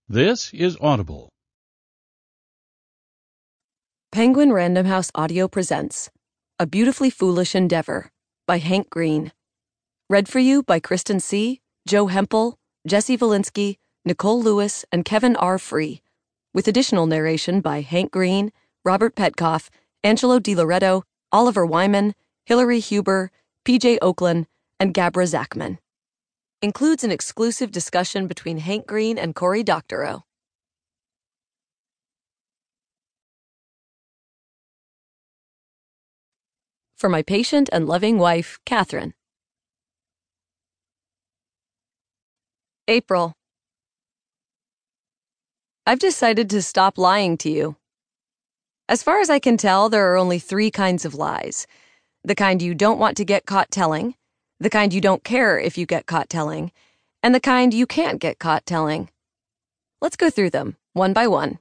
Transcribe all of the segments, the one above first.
This is Audible. Penguin Random House Audio presents A Beautifully Foolish Endeavor by Hank Green. Read for you by Kristen C., Joe Hempel, Jesse Valinsky, Nicole Lewis, and Kevin R. Free, with additional narration by Hank Green, Robert Petkoff, Angelo DiLoretto, Oliver Wyman, Hillary Huber, PJ Oakland, and Gabra Zachman. Includes an exclusive discussion between Hank Green and Cory Doctorow. For my patient and loving wife, Catherine. April. I've decided to stop lying to you. As far as I can tell, there are only 3 kinds of lies. The kind you don't want to get caught telling, the kind you don't care if you get caught telling, and the kind you can't get caught telling. Let's go through them, one by one.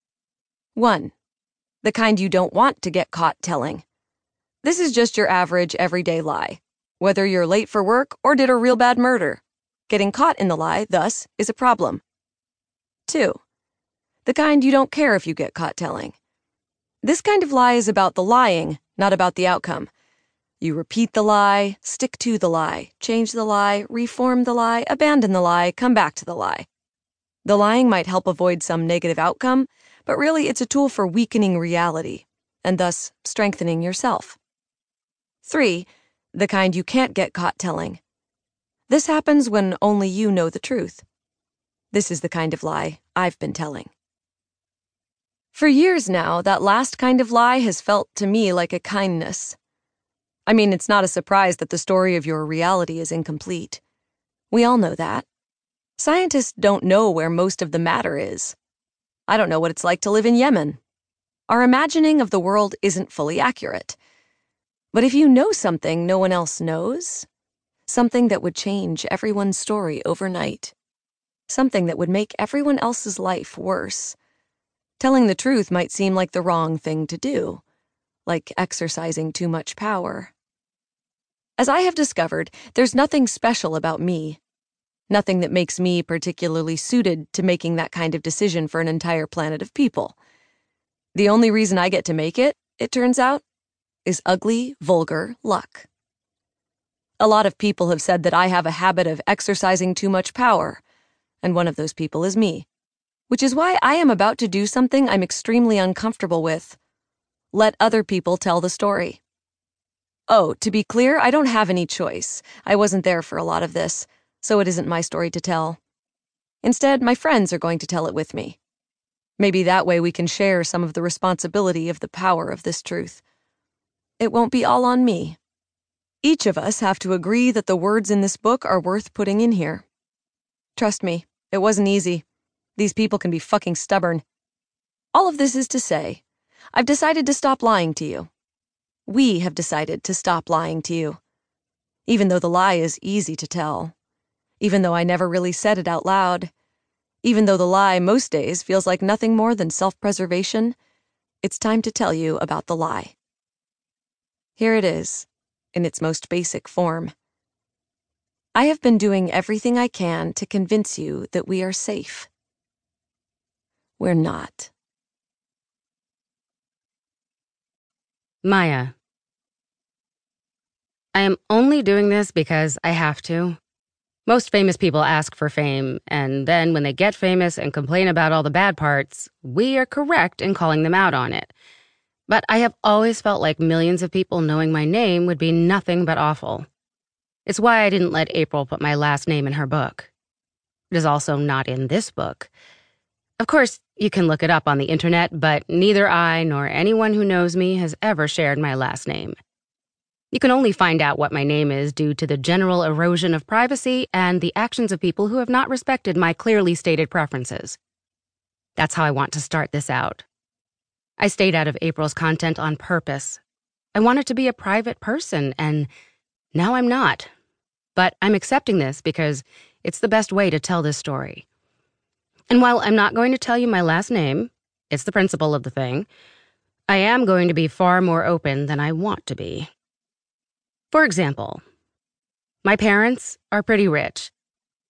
1. The kind you don't want to get caught telling. This is just your average, everyday lie. Whether you're late for work or did a real bad murder, getting caught in the lie, thus, is a problem. 2. The kind you don't care if you get caught telling. This kind of lie is about the lying, not about the outcome. You repeat the lie, stick to the lie, change the lie, reform the lie, abandon the lie, come back to the lie. The lying might help avoid some negative outcome, but really it's a tool for weakening reality, and thus strengthening yourself. 3. The kind you can't get caught telling. This happens when only you know the truth. This is the kind of lie I've been telling. For years now, that last kind of lie has felt to me like a kindness. I mean, it's not a surprise that the story of your reality is incomplete. We all know that. Scientists don't know where most of the matter is. I don't know what it's like to live in Yemen. Our imagining of the world isn't fully accurate. But if you know something no one else knows, something that would change everyone's story overnight, something that would make everyone else's life worse, telling the truth might seem like the wrong thing to do, like exercising too much power. As I have discovered, there's nothing special about me, nothing that makes me particularly suited to making that kind of decision for an entire planet of people. The only reason I get to make it, it turns out, is ugly, vulgar luck. A lot of people have said that I have a habit of exercising too much power, and one of those people is me, which is why I am about to do something I'm extremely uncomfortable with. Let other people tell the story. Oh, to be clear, I don't have any choice. I wasn't there for a lot of this, so it isn't my story to tell. Instead, my friends are going to tell it with me. Maybe that way we can share some of the responsibility of the power of this truth. It won't be all on me. Each of us have to agree that the words in this book are worth putting in here. Trust me, it wasn't easy. These people can be fucking stubborn. All of this is to say, I've decided to stop lying to you. We have decided to stop lying to you. Even though the lie is easy to tell. Even though I never really said it out loud. Even though the lie most days feels like nothing more than self-preservation, it's time to tell you about the lie. Here it is, in its most basic form. I have been doing everything I can to convince you that we are safe. We're not. Maya. I am only doing this because I have to. Most famous people ask for fame, and then when they get famous and complain about all the bad parts, we are correct in calling them out on it. But I have always felt like millions of people knowing my name would be nothing but awful. It's why I didn't let April put my last name in her book. It is also not in this book. Of course, you can look it up on the internet, but neither I nor anyone who knows me has ever shared my last name. You can only find out what my name is due to the general erosion of privacy and the actions of people who have not respected my clearly stated preferences. That's how I want to start this out. I stayed out of April's content on purpose. I wanted to be a private person, and now I'm not. But I'm accepting this because it's the best way to tell this story. And while I'm not going to tell you my last name, it's the principle of the thing, I am going to be far more open than I want to be. For example, my parents are pretty rich.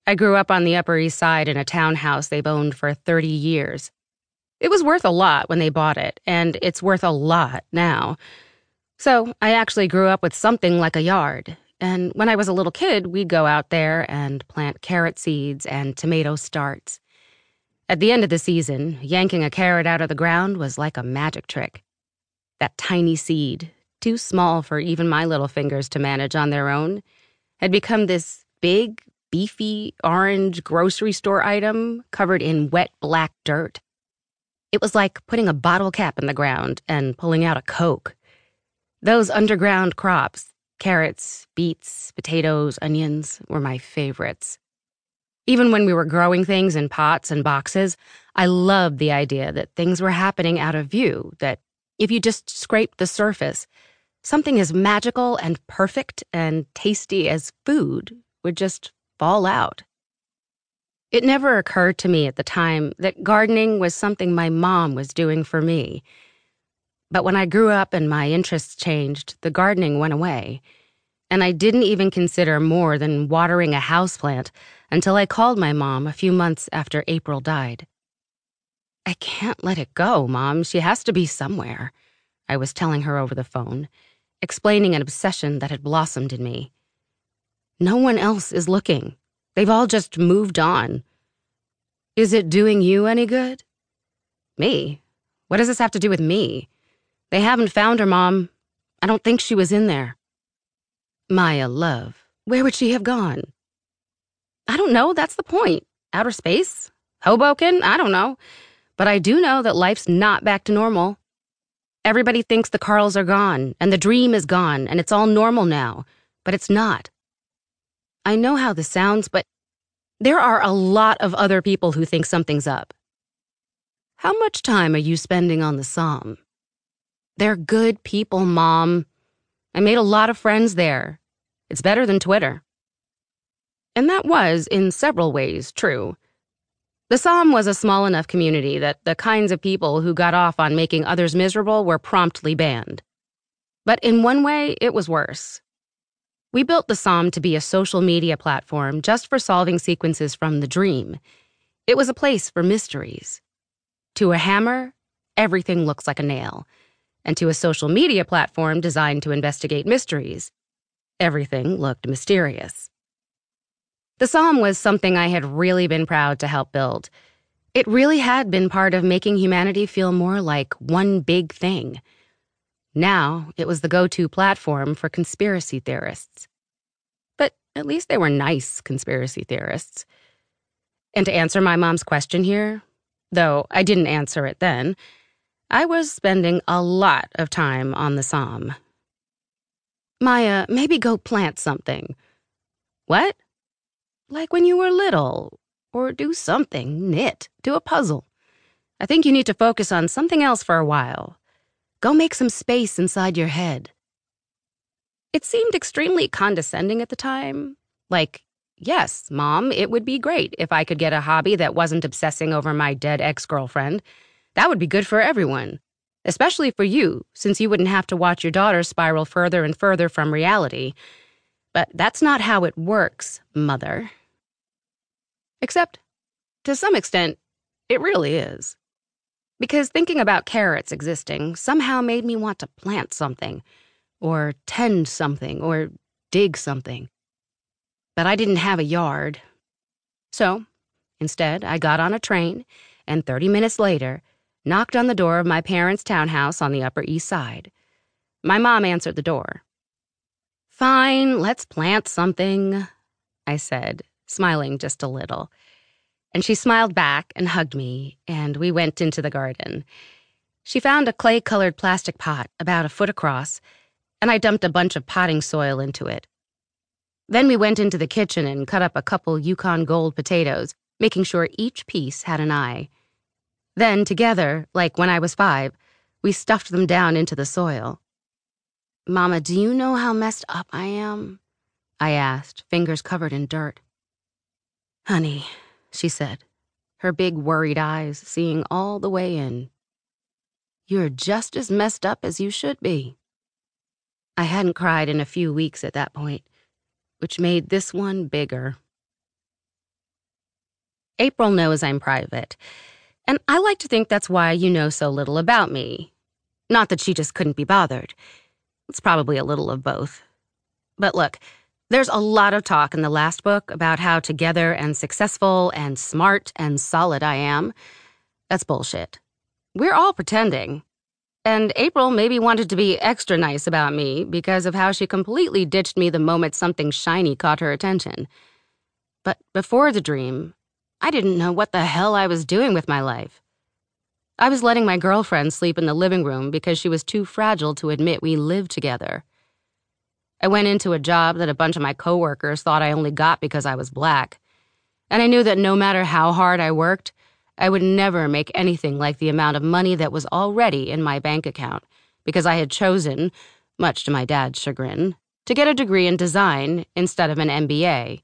I grew up on the Upper East Side in a townhouse they've owned for 30 years. It was worth a lot when they bought it, and it's worth a lot now. So I actually grew up with something like a yard. And when I was a little kid, we'd go out there and plant carrot seeds and tomato starts. At the end of the season, yanking a carrot out of the ground was like a magic trick. That tiny seed, too small for even my little fingers to manage on their own, had become this big, beefy, orange grocery store item covered in wet black dirt. It was like putting a bottle cap in the ground and pulling out a Coke. Those underground crops, carrots, beets, potatoes, onions, were my favorites. Even when we were growing things in pots and boxes, I loved the idea that things were happening out of view, that if you just scraped the surface, something as magical and perfect and tasty as food would just fall out. It never occurred to me at the time that gardening was something my mom was doing for me. But when I grew up and my interests changed, the gardening went away, and I didn't even consider more than watering a houseplant until I called my mom a few months after April died. "I can't let it go, Mom. She has to be somewhere," I was telling her over the phone, explaining an obsession that had blossomed in me. "No one else is looking. They've all just moved on." "Is it doing you any good?" "Me? What does this have to do with me? They haven't found her, Mom. I don't think she was in there." "Maya, love, where would she have gone?" "I don't know, that's the point. Outer space? Hoboken? I don't know. But I do know that life's not back to normal. Everybody thinks the Carls are gone, and the dream is gone, and it's all normal now. But it's not. I know how this sounds, but there are a lot of other people who think something's up." "How much time are you spending on the Somme?" "They're good people, Mom. I made a lot of friends there. It's better than Twitter." And that was, in several ways, true. The Somme was a small enough community that the kinds of people who got off on making others miserable were promptly banned. But in one way, it was worse. We built the Somme to be a social media platform just for solving sequences from the dream. It was a place for mysteries. To a hammer, everything looks like a nail. And to a social media platform designed to investigate mysteries, everything looked mysterious. The Somme was something I had really been proud to help build. It really had been part of making humanity feel more like one big thing. Now, it was the go-to platform for conspiracy theorists. But at least they were nice conspiracy theorists. And to answer my mom's question here, though I didn't answer it then, I was spending a lot of time on the Somme. "Maya, maybe go plant something." "What?" "Like when you were little. Or do something, knit, do a puzzle. I think you need to focus on something else for a while. Go make some space inside your head." It seemed extremely condescending at the time. Like, yes, Mom, it would be great if I could get a hobby that wasn't obsessing over my dead ex-girlfriend. That would be good for everyone, especially for you, since you wouldn't have to watch your daughter spiral further and further from reality. But that's not how it works, Mother. Except, to some extent, it really is. Because thinking about carrots existing somehow made me want to plant something, or tend something, or dig something. But I didn't have a yard. So, instead, I got on a train, and 30 minutes later, knocked on the door of my parents' townhouse on the Upper East Side. My mom answered the door. "Fine, let's plant something," I said, smiling just a little. And she smiled back and hugged me, and we went into the garden. She found a clay-colored plastic pot about a foot across, and I dumped a bunch of potting soil into it. Then we went into the kitchen and cut up a couple Yukon Gold potatoes, making sure each piece had an eye. Then, together, like when I was 5, we stuffed them down into the soil. "Mama, do you know how messed up I am?" I asked, fingers covered in dirt. "Honey," she said, her big worried eyes seeing all the way in. "You're just as messed up as you should be." I hadn't cried in a few weeks at that point, which made this one bigger. April knows I'm private, and I like to think that's why you know so little about me. Not that she just couldn't be bothered. It's probably a little of both. But look, there's a lot of talk in the last book about how together and successful and smart and solid I am. That's bullshit. We're all pretending. And April maybe wanted to be extra nice about me because of how she completely ditched me the moment something shiny caught her attention. But before the dream, I didn't know what the hell I was doing with my life. I was letting my girlfriend sleep in the living room because she was too fragile to admit we lived together. I went into a job that a bunch of my coworkers thought I only got because I was black. And I knew that no matter how hard I worked, I would never make anything like the amount of money that was already in my bank account because I had chosen, much to my dad's chagrin, to get a degree in design instead of an MBA.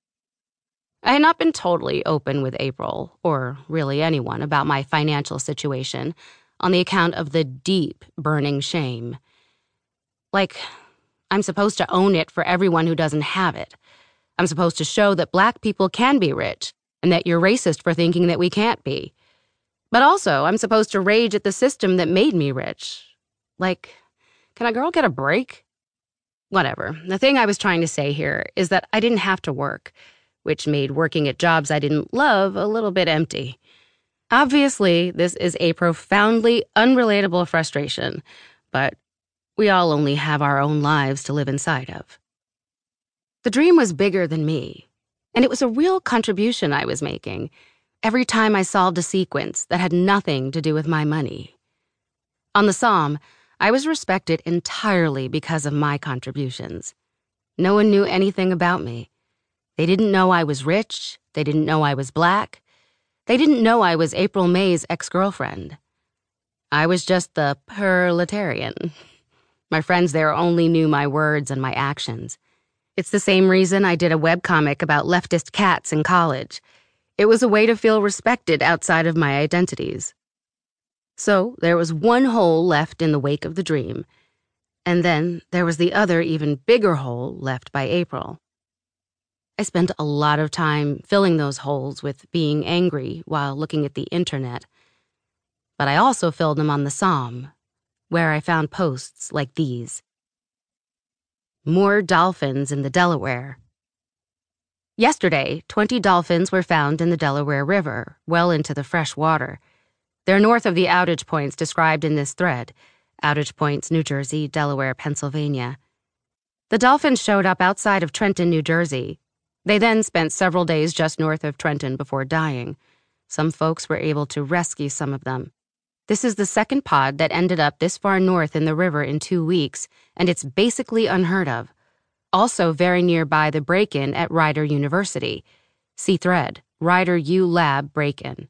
I had not been totally open with April, or really anyone, about my financial situation on the account of the deep, burning shame. Like, I'm supposed to own it for everyone who doesn't have it. I'm supposed to show that black people can be rich, and that you're racist for thinking that we can't be. But also, I'm supposed to rage at the system that made me rich. Like, can a girl get a break? Whatever. The thing I was trying to say here is that I didn't have to work, which made working at jobs I didn't love a little bit empty. Obviously, this is a profoundly unrelatable frustration, but we all only have our own lives to live inside of. The dream was bigger than me. And it was a real contribution I was making every time I solved a sequence that had nothing to do with my money. On the Somme, I was respected entirely because of my contributions. No one knew anything about me. They didn't know I was rich. They didn't know I was black. They didn't know I was April May's ex-girlfriend. I was just the proletarian. My friends there only knew my words and my actions. It's the same reason I did a webcomic about leftist cats in college. It was a way to feel respected outside of my identities. So there was one hole left in the wake of the dream, and then there was the other, even bigger hole left by April. I spent a lot of time filling those holes with being angry while looking at the internet. But I also filled them on the Somme, where I found posts like these. More dolphins in the Delaware. Yesterday, 20 dolphins were found in the Delaware River, well into the fresh water. They're north of the outage points described in this thread, outage points, New Jersey, Delaware, Pennsylvania. The dolphins showed up outside of Trenton, New Jersey. They then spent several days just north of Trenton before dying. Some folks were able to rescue some of them. This is the second pod that ended up this far north in the river in 2 weeks, and it's basically unheard of. Also very nearby the break-in at Rider University. See thread, Rider U Lab break-in.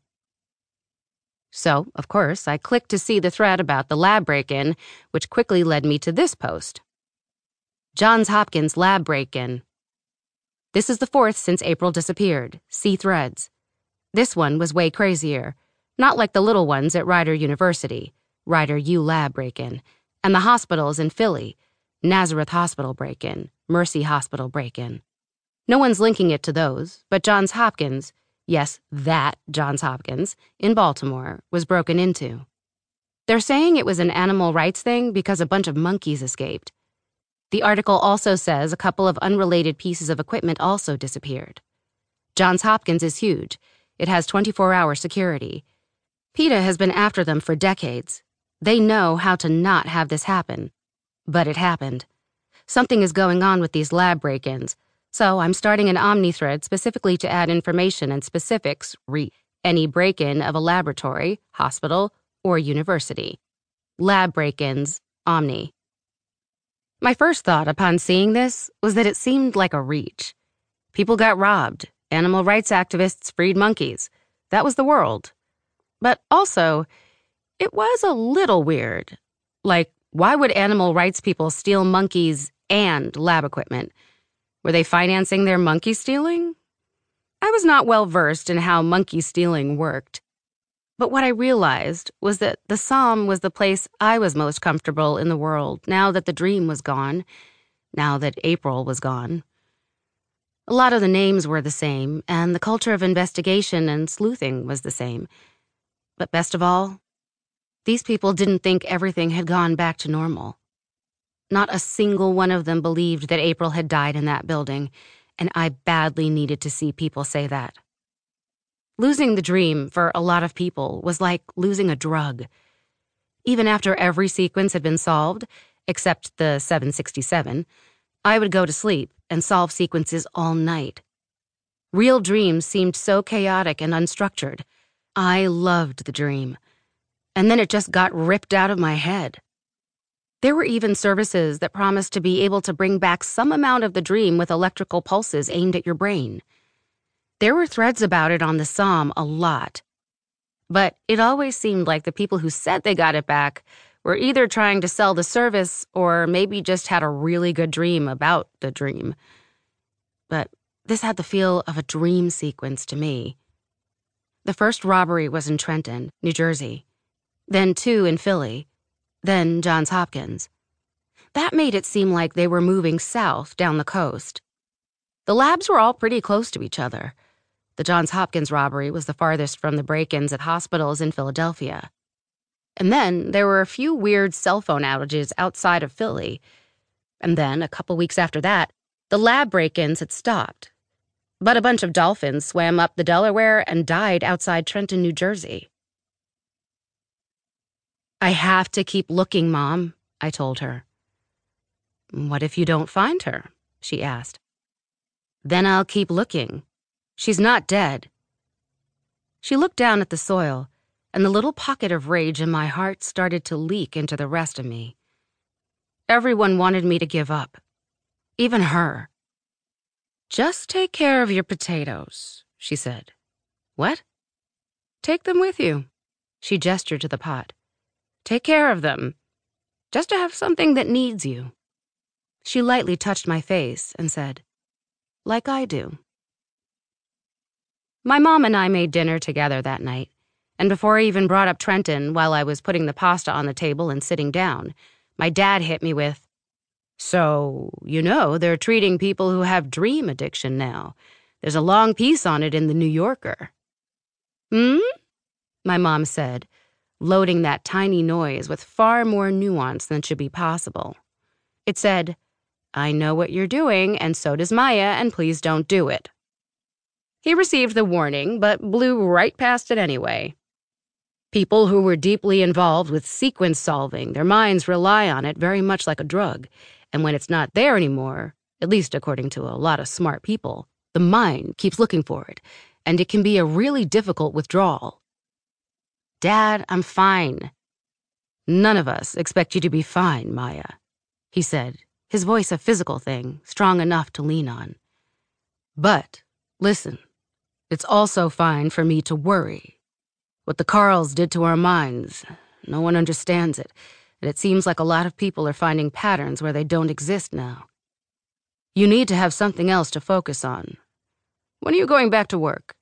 So, of course, I clicked to see the thread about the lab break-in, which quickly led me to this post. Johns Hopkins lab break-in. This is the 4th since April disappeared. See threads. This one was way crazier. Not like the little ones at Rider University, Rider U Lab break-in, and the hospitals in Philly, Nazareth Hospital break-in, Mercy Hospital break-in. No one's linking it to those, but Johns Hopkins, yes, that Johns Hopkins, in Baltimore, was broken into. They're saying it was an animal rights thing because a bunch of monkeys escaped. The article also says a couple of unrelated pieces of equipment also disappeared. Johns Hopkins is huge. It has 24-hour security. PETA has been after them for decades. They know how to not have this happen. But it happened. Something is going on with these lab break-ins, so I'm starting an Omni thread specifically to add information and specifics re any break-in of a laboratory, hospital, or university. Lab break-ins, Omni. My first thought upon seeing this was that it seemed like a reach. People got robbed. Animal rights activists freed monkeys. That was the world. But also, it was a little weird. Like, why would animal rights people steal monkeys and lab equipment? Were they financing their monkey stealing? I was not well versed in how monkey stealing worked. But what I realized was that the Somme was the place I was most comfortable in the world now that the dream was gone, now that April was gone. A lot of the names were the same, and the culture of investigation and sleuthing was the same. But best of all, these people didn't think everything had gone back to normal. Not a single one of them believed that April had died in that building, and I badly needed to see people say that. Losing the dream for a lot of people was like losing a drug. Even after every sequence had been solved, except the 767, I would go to sleep and solve sequences all night. Real dreams seemed so chaotic and unstructured. I loved the dream. And then it just got ripped out of my head. There were even services that promised to be able to bring back some amount of the dream with electrical pulses aimed at your brain. There were threads about it on the SOM a lot. But it always seemed like the people who said they got it back were either trying to sell the service or maybe just had a really good dream about the dream. But this had the feel of a dream sequence to me. The first robbery was in Trenton, New Jersey, then 2 in Philly, then Johns Hopkins. That made it seem like they were moving south down the coast. The labs were all pretty close to each other. The Johns Hopkins robbery was the farthest from the break-ins at hospitals in Philadelphia. And then there were a few weird cell phone outages outside of Philly. And then, a couple weeks after that, the lab break-ins had stopped. But a bunch of dolphins swam up the Delaware and died outside Trenton, New Jersey. "I have to keep looking, Mom," I told her. "What if you don't find her?" she asked. "Then I'll keep looking. She's not dead." She looked down at the soil, and the little pocket of rage in my heart started to leak into the rest of me. Everyone wanted me to give up. Even her. "Just take care of your potatoes," she said. "What?" "Take them with you." She gestured to the pot. "Take care of them. Just to have something that needs you." She lightly touched my face and said, "Like I do." My mom and I made dinner together that night, and before I even brought up Trenton while I was putting the pasta on the table and sitting down, my dad hit me with, "So, they're treating people who have dream addiction now. There's a long piece on it in the New Yorker." "Hmm?" my mom said, loading that tiny noise with far more nuance than should be possible. It said, "I know what you're doing, and so does Maya, and please don't do it." He received the warning, but blew right past it anyway. People who were deeply involved with sequence solving, their minds rely on it very much like a drug, and when it's not there anymore, at least according to a lot of smart people, the mind keeps looking for it, and it can be a really difficult withdrawal. "Dad, I'm fine." "None of us expect you to be fine, Maya," he said, his voice a physical thing, strong enough to lean on. "But, listen, it's also fine for me to worry. What the Carls did to our minds, no one understands it, and it seems like a lot of people are finding patterns where they don't exist now. You need to have something else to focus on. When are you going back to work?"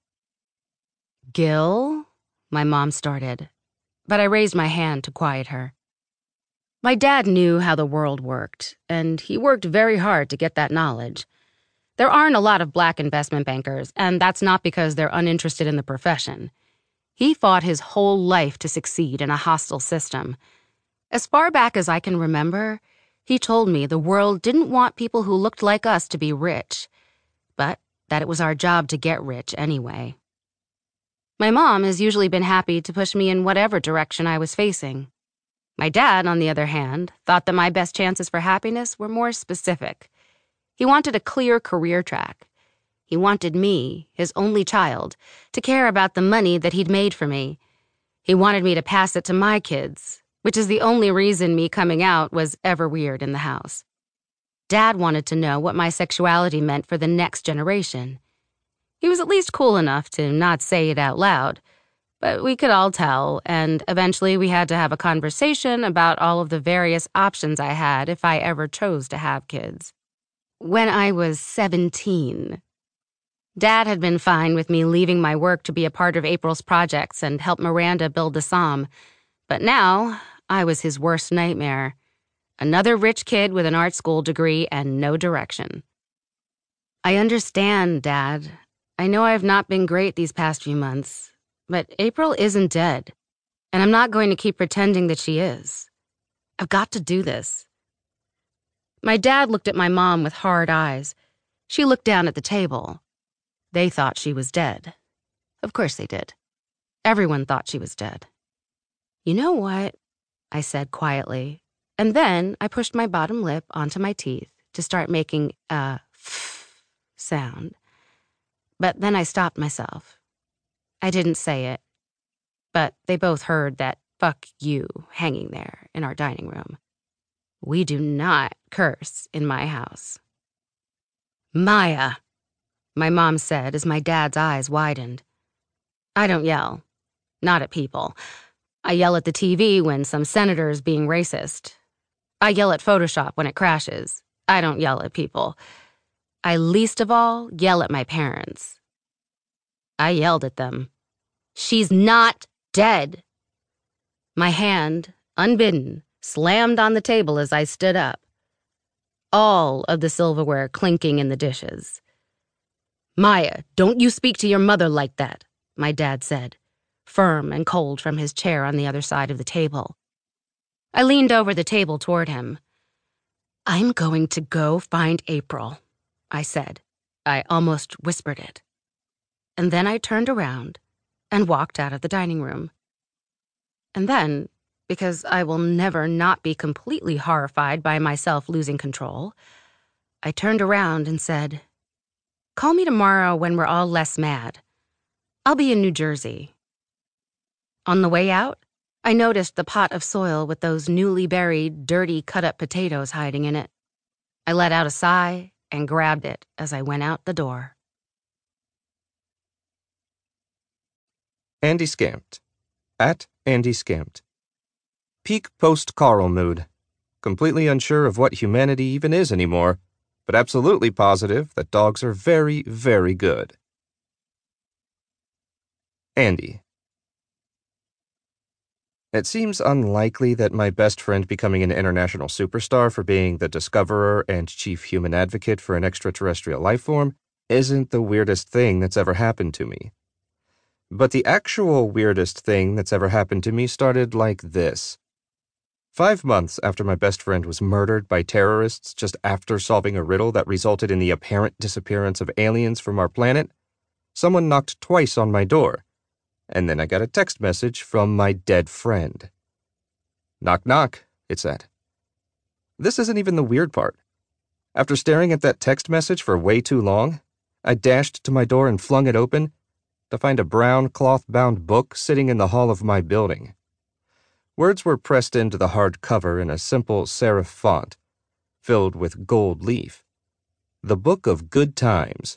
"Gil?" my mom started, but I raised my hand to quiet her. My dad knew how the world worked, and he worked very hard to get that knowledge. There aren't a lot of black investment bankers, and that's not because they're uninterested in the profession. He fought his whole life to succeed in a hostile system. As far back as I can remember, he told me the world didn't want people who looked like us to be rich, but that it was our job to get rich anyway. My mom has usually been happy to push me in whatever direction I was facing. My dad, on the other hand, thought that my best chances for happiness were more specific. He wanted a clear career track. He wanted me, his only child, to care about the money that he'd made for me. He wanted me to pass it to my kids, which is the only reason me coming out was ever weird in the house. Dad wanted to know what my sexuality meant for the next generation. He was at least cool enough to not say it out loud, but we could all tell, and eventually we had to have a conversation about all of the various options I had if I ever chose to have kids. When I was 17, Dad had been fine with me leaving my work to be a part of April's projects and help Miranda build the SOM, but now I was his worst nightmare. Another rich kid with an art school degree and no direction. I understand, Dad. I know I have not been great these past few months, but April isn't dead, and I'm not going to keep pretending that she is. I've got to do this. My dad looked at my mom with hard eyes. She looked down at the table. They thought she was dead. Of course they did. Everyone thought she was dead. You know what? I said quietly, and then I pushed my bottom lip onto my teeth to start making a sound. But then I stopped myself. I didn't say it, but they both heard that "fuck you" hanging there in our dining room. We do not curse in my house. "Maya," my mom said as my dad's eyes widened. I don't yell. Not at people. I yell at the TV when some senator is being racist. I yell at Photoshop when it crashes. I don't yell at people. I least of all yell at my parents. I yelled at them. "She's not dead." My hand, unbidden, slammed on the table as I stood up. All of the silverware clinking in the dishes. "Maya, don't you speak to your mother like that," my dad said, firm and cold from his chair on the other side of the table. I leaned over the table toward him. "I'm going to go find April," I said. I almost whispered it. And then I turned around and walked out of the dining room. And then, because I will never not be completely horrified by myself losing control, I turned around and said, "Call me tomorrow when we're all less mad. I'll be in New Jersey." On the way out, I noticed the pot of soil with those newly buried, dirty, cut-up potatoes hiding in it. I let out a sigh and grabbed it as I went out the door. Andy Scamped. At Andy Scamped. Peak post-Carl mood. Completely unsure of what humanity even is anymore, but absolutely positive that dogs are very, very good. Andy. It seems unlikely that my best friend becoming an international superstar for being the discoverer and chief human advocate for an extraterrestrial life form isn't the weirdest thing that's ever happened to me. But the actual weirdest thing that's ever happened to me started like this. 5 months after my best friend was murdered by terrorists just after solving a riddle that resulted in the apparent disappearance of aliens from our planet, someone knocked twice on my door, and then I got a text message from my dead friend. "Knock, knock," it said. This isn't even the weird part. After staring at that text message for way too long, I dashed to my door and flung it open to find a brown cloth-bound book sitting in the hall of my building. Words were pressed into the hard cover in a simple serif font, filled with gold leaf. The Book of Good Times.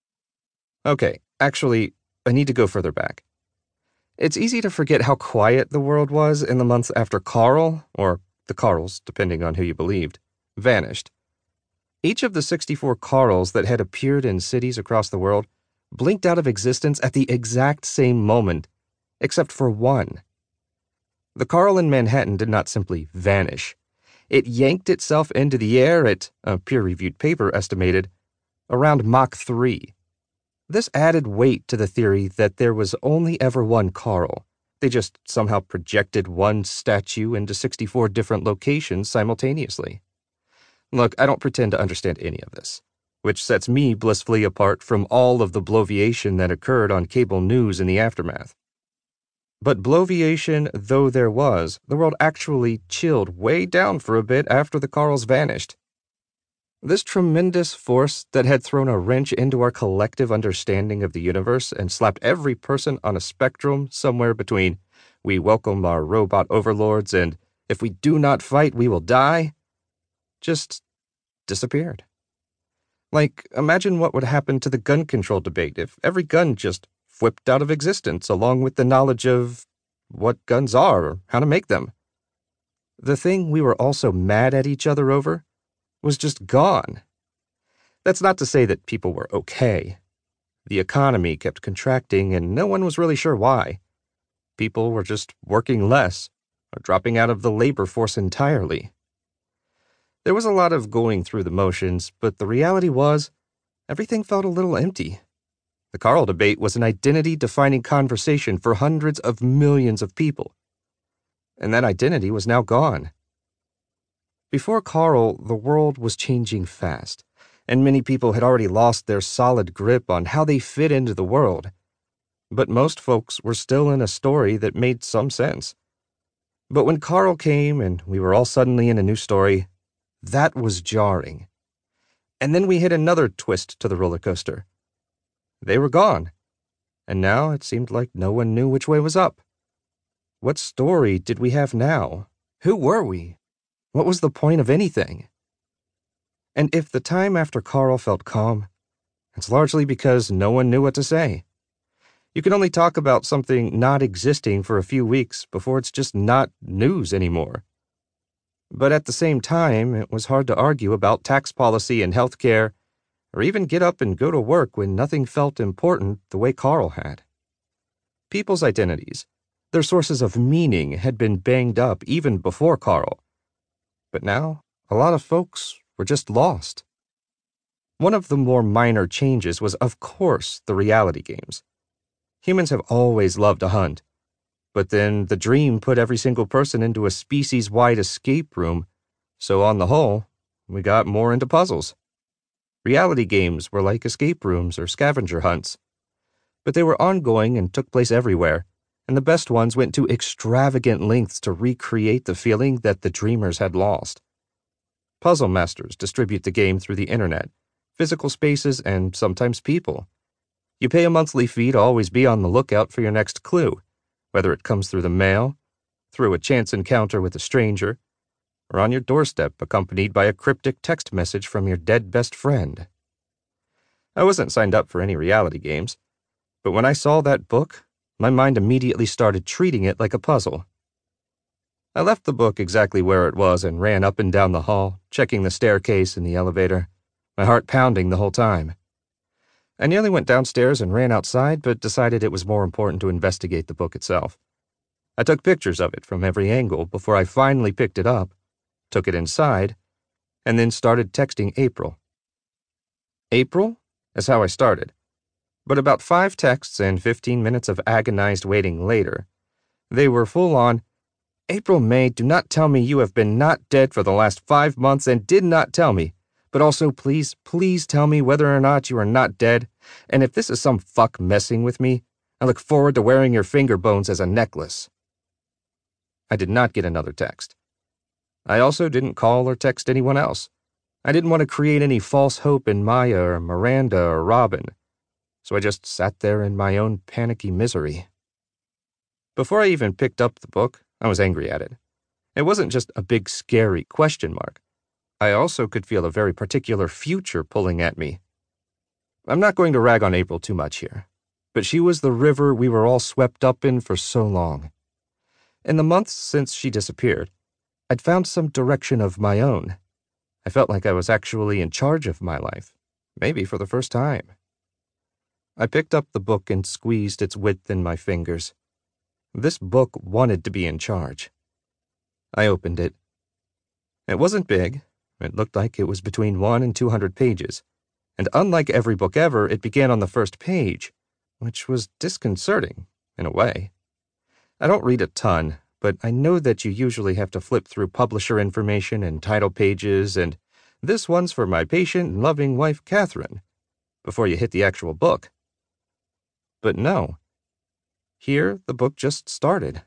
Okay, actually, I need to go further back. It's easy to forget how quiet the world was in the months after Carl, or the Carls, depending on who you believed, vanished. Each of the 64 Carls that had appeared in cities across the world blinked out of existence at the exact same moment, except for one. The Carl in Manhattan did not simply vanish. It yanked itself into the air at, a peer-reviewed paper estimated, around Mach 3. This added weight to the theory that there was only ever one Carl. They just somehow projected one statue into 64 different locations simultaneously. Look, I don't pretend to understand any of this, which sets me blissfully apart from all of the bloviation that occurred on cable news in the aftermath. But bloviation though there was, the world actually chilled way down for a bit after the Carls vanished. This tremendous force that had thrown a wrench into our collective understanding of the universe and slapped every person on a spectrum somewhere between "we welcome our robot overlords" and "if we do not fight, we will die," just disappeared. Like, imagine what would happen to the gun control debate if every gun just whipped out of existence along with the knowledge of what guns are or how to make them. The thing we were all so mad at each other over was just gone. That's not to say that people were okay. The economy kept contracting and no one was really sure why. People were just working less or dropping out of the labor force entirely. There was a lot of going through the motions, but the reality was everything felt a little empty. The Carl debate was an identity-defining conversation for hundreds of millions of people. And that identity was now gone. Before Carl, the world was changing fast, and many people had already lost their solid grip on how they fit into the world. But most folks were still in a story that made some sense. But when Carl came and we were all suddenly in a new story, that was jarring. And then we hit another twist to the roller coaster. They were gone, and now it seemed like no one knew which way was up. What story did we have now? Who were we? What was the point of anything? And if the time after Carl felt calm, it's largely because no one knew what to say. You can only talk about something not existing for a few weeks before it's just not news anymore. But at the same time, it was hard to argue about tax policy and healthcare, or even get up and go to work when nothing felt important the way Carl had. People's identities, their sources of meaning, had been banged up even before Carl. But now, a lot of folks were just lost. One of the more minor changes was, of course, the reality games. Humans have always loved to hunt, but then the dream put every single person into a species-wide escape room, so on the whole, we got more into puzzles. Reality games were like escape rooms or scavenger hunts, but they were ongoing and took place everywhere, and the best ones went to extravagant lengths to recreate the feeling that the dreamers had lost. Puzzle masters distribute the game through the internet, physical spaces, and sometimes people. You pay a monthly fee to always be on the lookout for your next clue, whether it comes through the mail, through a chance encounter with a stranger, or on your doorstep accompanied by a cryptic text message from your dead best friend. I wasn't signed up for any reality games, but when I saw that book, my mind immediately started treating it like a puzzle. I left the book exactly where it was and ran up and down the hall, checking the staircase and the elevator, my heart pounding the whole time. I nearly went downstairs and ran outside, but decided it was more important to investigate the book itself. I took pictures of it from every angle before I finally picked it up, took it inside, and then started texting April. April is how I started, but about 5 texts and 15 minutes of agonized waiting later, they were full on, "April May, do not tell me you have been not dead for the last 5 months and did not tell me. But also, please, please tell me whether or not you are not dead, and if this is some fuck messing with me, I look forward to wearing your finger bones as a necklace." I did not get another text. I also didn't call or text anyone else. I didn't want to create any false hope in Maya or Miranda or Robin, so I just sat there in my own panicky misery. Before I even picked up the book, I was angry at it. It wasn't just a big scary question mark. I also could feel a very particular future pulling at me. I'm not going to rag on April too much here, but she was the river we were all swept up in for so long. In the months since she disappeared, I'd found some direction of my own. I felt like I was actually in charge of my life, maybe for the first time. I picked up the book and squeezed its width in my fingers. This book wanted to be in charge. I opened it. It wasn't big. It looked like it was between 100 and 200 pages, and unlike every book ever, it began on the first page, which was disconcerting, in a way. I don't read a ton, but I know that you usually have to flip through publisher information and title pages, and this one's for my patient and loving wife, Catherine, before you hit the actual book. But no. Here, the book just started.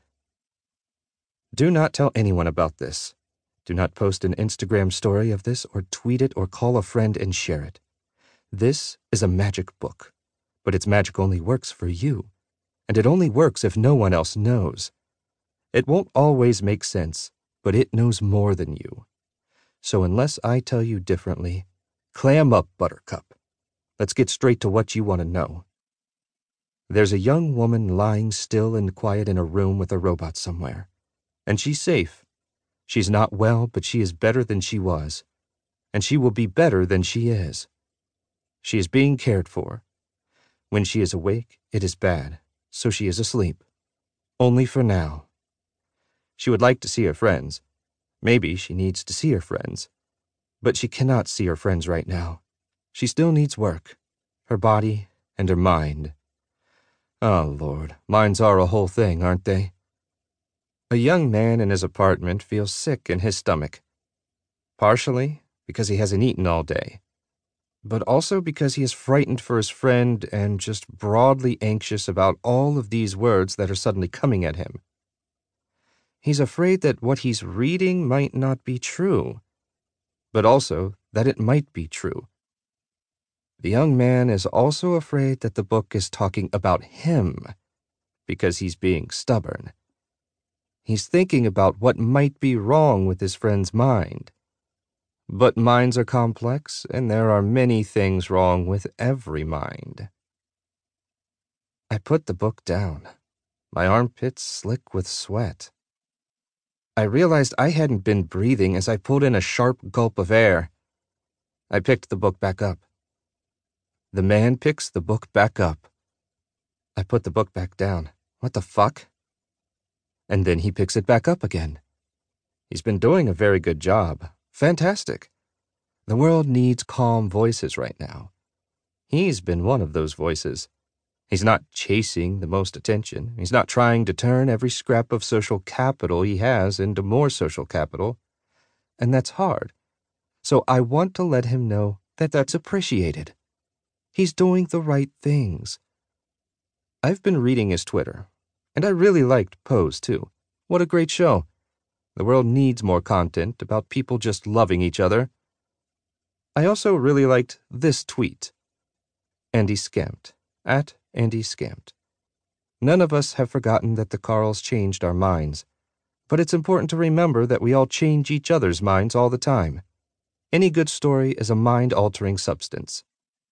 Do not tell anyone about this. Do not post an Instagram story of this or tweet it or call a friend and share it. This is a magic book, but its magic only works for you, and it only works if no one else knows. It won't always make sense, but it knows more than you. So unless I tell you differently, clam up, Buttercup. Let's get straight to what you want to know. There's a young woman lying still and quiet in a room with a robot somewhere, and she's safe. She's not well, but she is better than she was, and she will be better than she is. She is being cared for. When she is awake, it is bad, so she is asleep. Only for now. She would like to see her friends. Maybe she needs to see her friends. But she cannot see her friends right now. She still needs work. Her body and her mind. Oh, Lord, minds are a whole thing, aren't they? A young man in his apartment feels sick in his stomach. Partially because he hasn't eaten all day, but also because he is frightened for his friend and just broadly anxious about all of these words that are suddenly coming at him. He's afraid that what he's reading might not be true, but also that it might be true. The young man is also afraid that the book is talking about him because he's being stubborn. He's thinking about what might be wrong with his friend's mind. But minds are complex, and there are many things wrong with every mind. I put the book down, my armpits slick with sweat. I realized I hadn't been breathing as I pulled in a sharp gulp of air. I picked the book back up. The man picks the book back up. I put the book back down. What the fuck? And then he picks it back up again. He's been doing a very good job. Fantastic. The world needs calm voices right now. He's been one of those voices. He's not chasing the most attention. He's not trying to turn every scrap of social capital he has into more social capital. And that's hard. So I want to let him know that that's appreciated. He's doing the right things. I've been reading his Twitter, and I really liked Pose too. What a great show. The world needs more content about people just loving each other. I also really liked this tweet. Andy Scamped, at Andy Scamped. None of us have forgotten that the Carls changed our minds, but it's important to remember that we all change each other's minds all the time. Any good story is a mind-altering substance.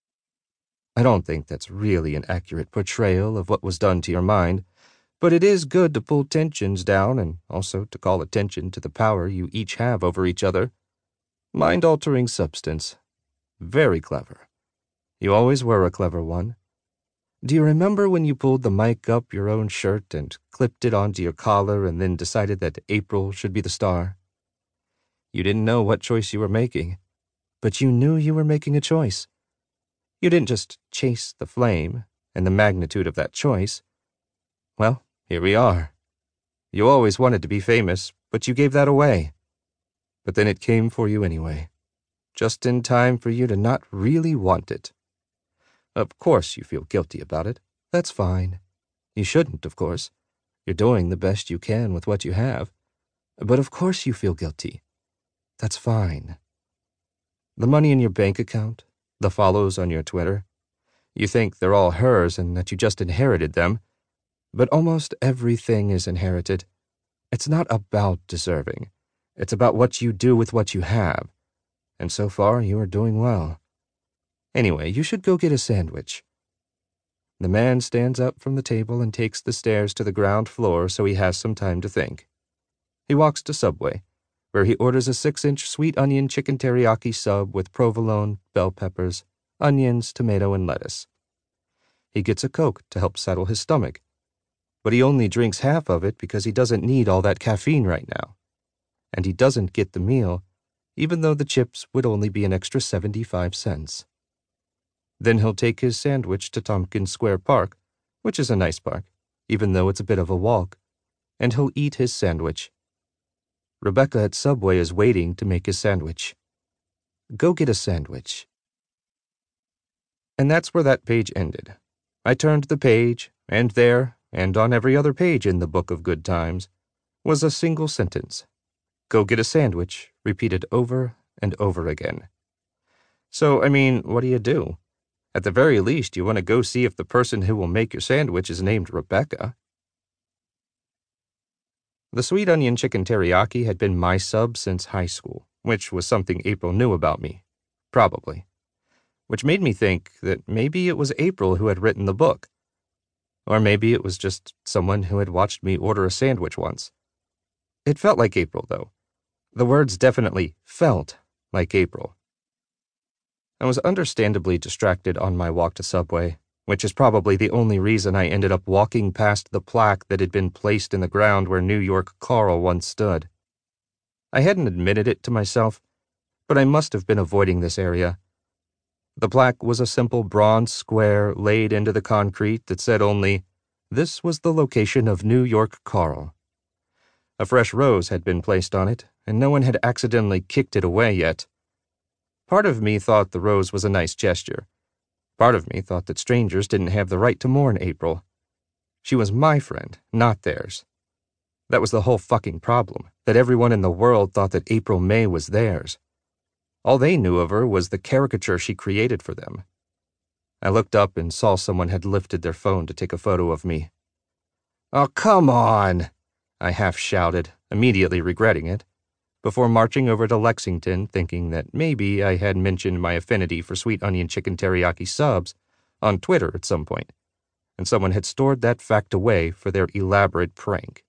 I don't think that's really an accurate portrayal of what was done to your mind, but it is good to pull tensions down and also to call attention to the power you each have over each other. Mind-altering substance. Very clever. You always were a clever one. Do you remember when you pulled the mic up your own shirt and clipped it onto your collar and then decided that April should be the star? You didn't know what choice you were making, but you knew you were making a choice. You didn't just chase the flame and the magnitude of that choice. Well, here we are. You always wanted to be famous, but you gave that away. But then it came for you anyway, just in time for you to not really want it. Of course you feel guilty about it. That's fine. You shouldn't, of course. You're doing the best you can with what you have. But of course you feel guilty. That's fine. The money in your bank account, the follows on your Twitter, you think they're all hers and that you just inherited them, but almost everything is inherited. It's not about deserving. It's about what you do with what you have, and so far you are doing well. Anyway, you should go get a sandwich. The man stands up from the table and takes the stairs to the ground floor so he has some time to think. He walks to Subway, where he orders a 6-inch sweet onion chicken teriyaki sub with provolone, bell peppers, onions, tomato, and lettuce. He gets a Coke to help settle his stomach, but he only drinks half of it because he doesn't need all that caffeine right now. And he doesn't get the meal, even though the chips would only be an extra 75 cents. Then he'll take his sandwich to Tompkins Square Park, which is a nice park, even though it's a bit of a walk, and he'll eat his sandwich. Rebecca at Subway is waiting to make his sandwich. Go get a sandwich. And that's where that page ended. I turned the page, and there, and on every other page in the Book of Good Times, was a single sentence. Go get a sandwich, repeated over and over again. So, what do? At the very least, you want to go see if the person who will make your sandwich is named Rebecca. The sweet onion chicken teriyaki had been my sub since high school, which was something April knew about me. Probably. Which made me think that maybe it was April who had written the book. Or maybe it was just someone who had watched me order a sandwich once. It felt like April, though. The words definitely felt like April. I was understandably distracted on my walk to Subway, which is probably the only reason I ended up walking past the plaque that had been placed in the ground where New York Carl once stood. I hadn't admitted it to myself, but I must have been avoiding this area. The plaque was a simple bronze square laid into the concrete that said only, "This was the location of New York Carl." A fresh rose had been placed on it, and no one had accidentally kicked it away yet. Part of me thought the rose was a nice gesture. Part of me thought that strangers didn't have the right to mourn April. She was my friend, not theirs. That was the whole fucking problem, that everyone in the world thought that April May was theirs. All they knew of her was the caricature she created for them. I looked up and saw someone had lifted their phone to take a photo of me. "Oh, come on!" I half shouted, immediately regretting it, before marching over to Lexington thinking that maybe I had mentioned my affinity for sweet onion chicken teriyaki subs on Twitter at some point, and someone had stored that fact away for their elaborate prank.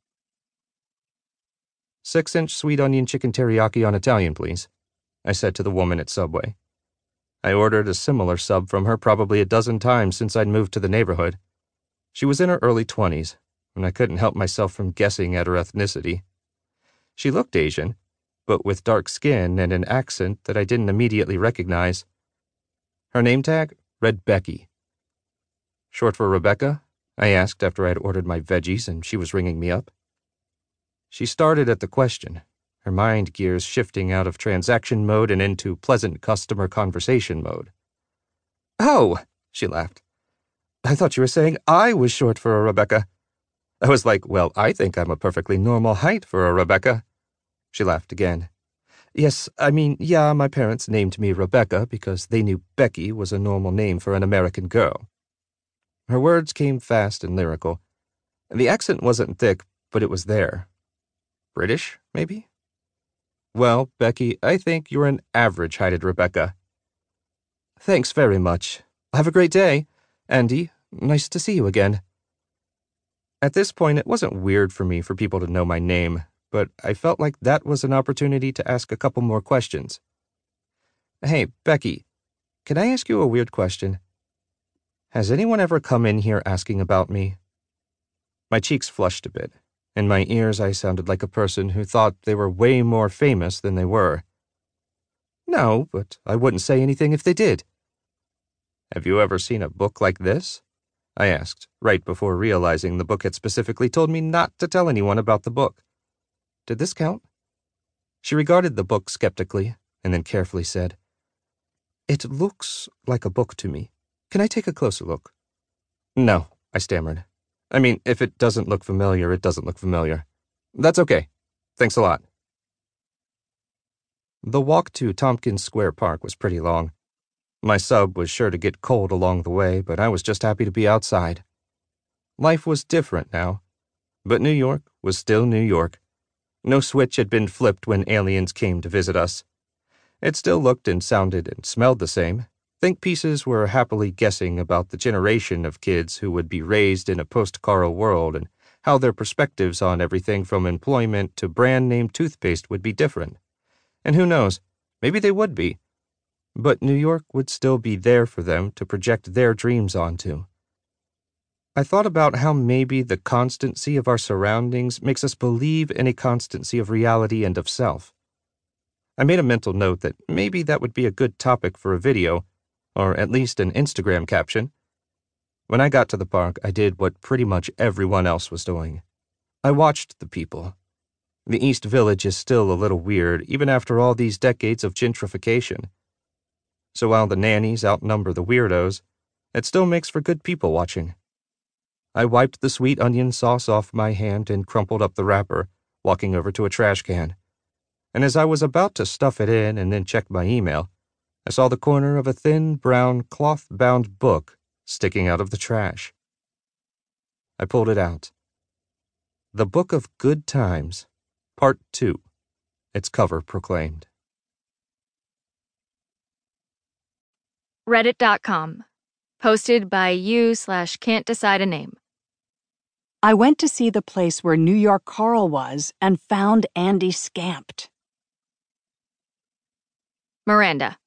6-inch sweet onion chicken teriyaki on Italian, please, I said to the woman at Subway. I ordered a similar sub from her probably a dozen times since I'd moved to the neighborhood. She was in her early 20s, and I couldn't help myself from guessing at her ethnicity. She looked Asian, but with dark skin and an accent that I didn't immediately recognize. Her name tag read Becky. "Short for Rebecca?" I asked after I had ordered my veggies and she was ringing me up. She started at the question, her mind gears shifting out of transaction mode and into pleasant customer conversation mode. "Oh," she laughed. "I thought you were saying I was short for a Rebecca." I was like, "Well, I think I'm a perfectly normal height for a Rebecca." She laughed again. Yeah, my parents named me Rebecca because they knew Becky was a normal name for an American girl." Her words came fast and lyrical. The accent wasn't thick, but it was there. British, maybe? "Well, Becky, I think you're an average-heighted Rebecca." "Thanks very much. Have a great day. Andy, nice to see you again." At this point, it wasn't weird for me for people to know my name, but I felt like that was an opportunity to ask a couple more questions. "Hey, Becky, can I ask you a weird question? Has anyone ever come in here asking about me?" My cheeks flushed a bit. In my ears, I sounded like a person who thought they were way more famous than they were. "No, but I wouldn't say anything if they did." "Have you ever seen a book like this?" I asked, right before realizing the book had specifically told me not to tell anyone about the book. Did this count? She regarded the book skeptically, and then carefully said, "It looks like a book to me. Can I take a closer look?" "No," I stammered. "I mean, if it doesn't look familiar, it doesn't look familiar. That's okay. Thanks a lot." The walk to Tompkins Square Park was pretty long. My sub was sure to get cold along the way, but I was just happy to be outside. Life was different now, but New York was still New York. No switch had been flipped when aliens came to visit us. It still looked and sounded and smelled the same. Think pieces were happily guessing about the generation of kids who would be raised in a post-Carl world and how their perspectives on everything from employment to brand-name toothpaste would be different. And who knows, maybe they would be. But New York would still be there for them to project their dreams onto. I thought about how maybe the constancy of our surroundings makes us believe in a constancy of reality and of self. I made a mental note that maybe that would be a good topic for a video, or at least an Instagram caption. When I got to the park, I did what pretty much everyone else was doing. I watched the people. The East Village is still a little weird, even after all these decades of gentrification. So while the nannies outnumber the weirdos, it still makes for good people watching. I wiped the sweet onion sauce off my hand and crumpled up the wrapper, walking over to a trash can. And as I was about to stuff it in and then check my email, I saw the corner of a thin, brown, cloth-bound book sticking out of the trash. I pulled it out. The Book of Good Times, Part 2, its cover proclaimed. Reddit.com. Posted by you/can't decide a name. I went to see the place where New York Carl was and found Andy scamped. Miranda.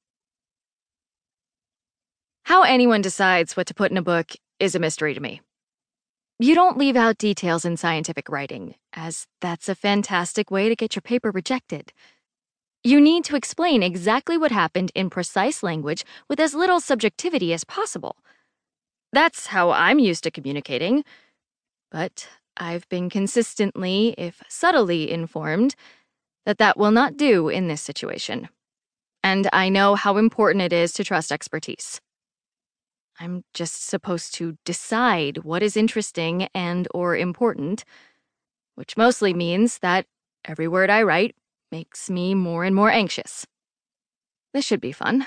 How anyone decides what to put in a book is a mystery to me. You don't leave out details in scientific writing, as that's a fantastic way to get your paper rejected. You need to explain exactly what happened in precise language with as little subjectivity as possible. That's how I'm used to communicating. But I've been consistently, if subtly, informed that that will not do in this situation. And I know how important it is to trust expertise. I'm just supposed to decide what is interesting and/or important, which mostly means that every word I write makes me more and more anxious. This should be fun.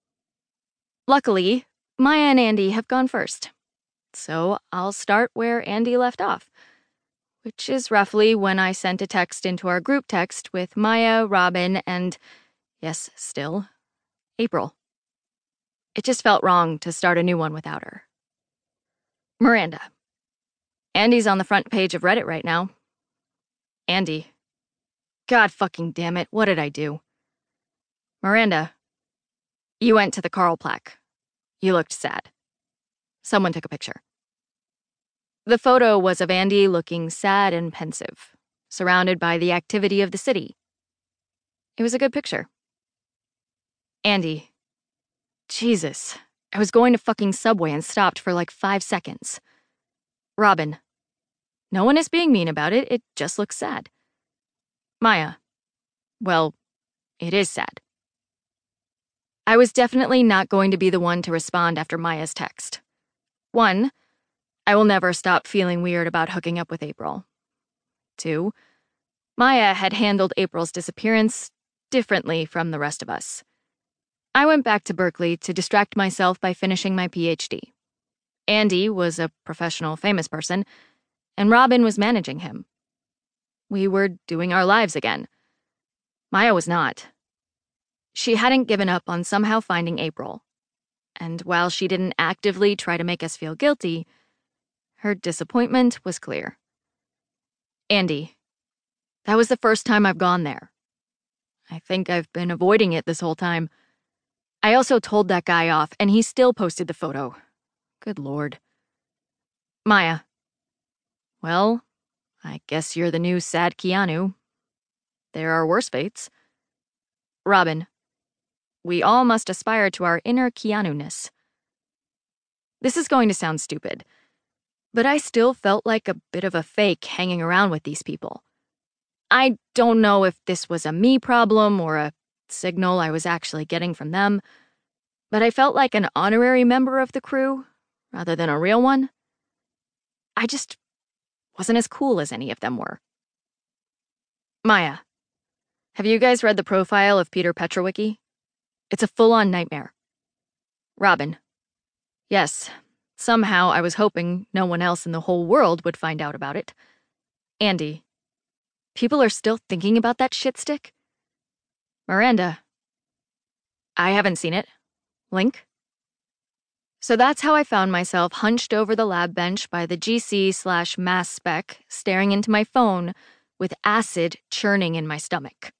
Luckily, Maya and Andy have gone first. So I'll start where Andy left off, which is roughly when I sent a text into our group text with Maya, Robin, and, yes, still, April. It just felt wrong to start a new one without her. Miranda. Andy's on the front page of Reddit right now. Andy. God fucking damn it, what did I do? Miranda. You went to the Carl plaque. You looked sad. Someone took a picture. The photo was of Andy looking sad and pensive, surrounded by the activity of the city. It was a good picture. Andy. Jesus. I was going to fucking Subway and stopped for like 5 seconds. Robin. No one is being mean about it, it just looks sad. Maya. Well, it is sad. I was definitely not going to be the one to respond after Maya's text. 1, I will never stop feeling weird about hooking up with April. 2, Maya had handled April's disappearance differently from the rest of us. I went back to Berkeley to distract myself by finishing my PhD. Andy was a professional, famous person, and Robin was managing him. We were doing our lives again. Maya was not. She hadn't given up on somehow finding April. And while she didn't actively try to make us feel guilty, her disappointment was clear. Andy. That was the first time I've gone there. I think I've been avoiding it this whole time. I also told that guy off, and he still posted the photo. Good Lord. Maya. Well, I guess you're the new sad Keanu. There are worse fates. Robin. We all must aspire to our inner Keanu-ness. This is going to sound stupid, but I still felt like a bit of a fake hanging around with these people. I don't know if this was a me problem or a signal I was actually getting from them, but I felt like an honorary member of the crew rather than a real one. I just wasn't as cool as any of them were. Maya. Have you guys read the profile of Peter Petrawicki? It's a full-on nightmare. Robin. Yes. Somehow I was hoping no one else in the whole world would find out about it. Andy. People are still thinking about that shit stick? Miranda. I haven't seen it. Link? So that's how I found myself hunched over the lab bench by the GC/mass spec, staring into my phone with acid churning in my stomach.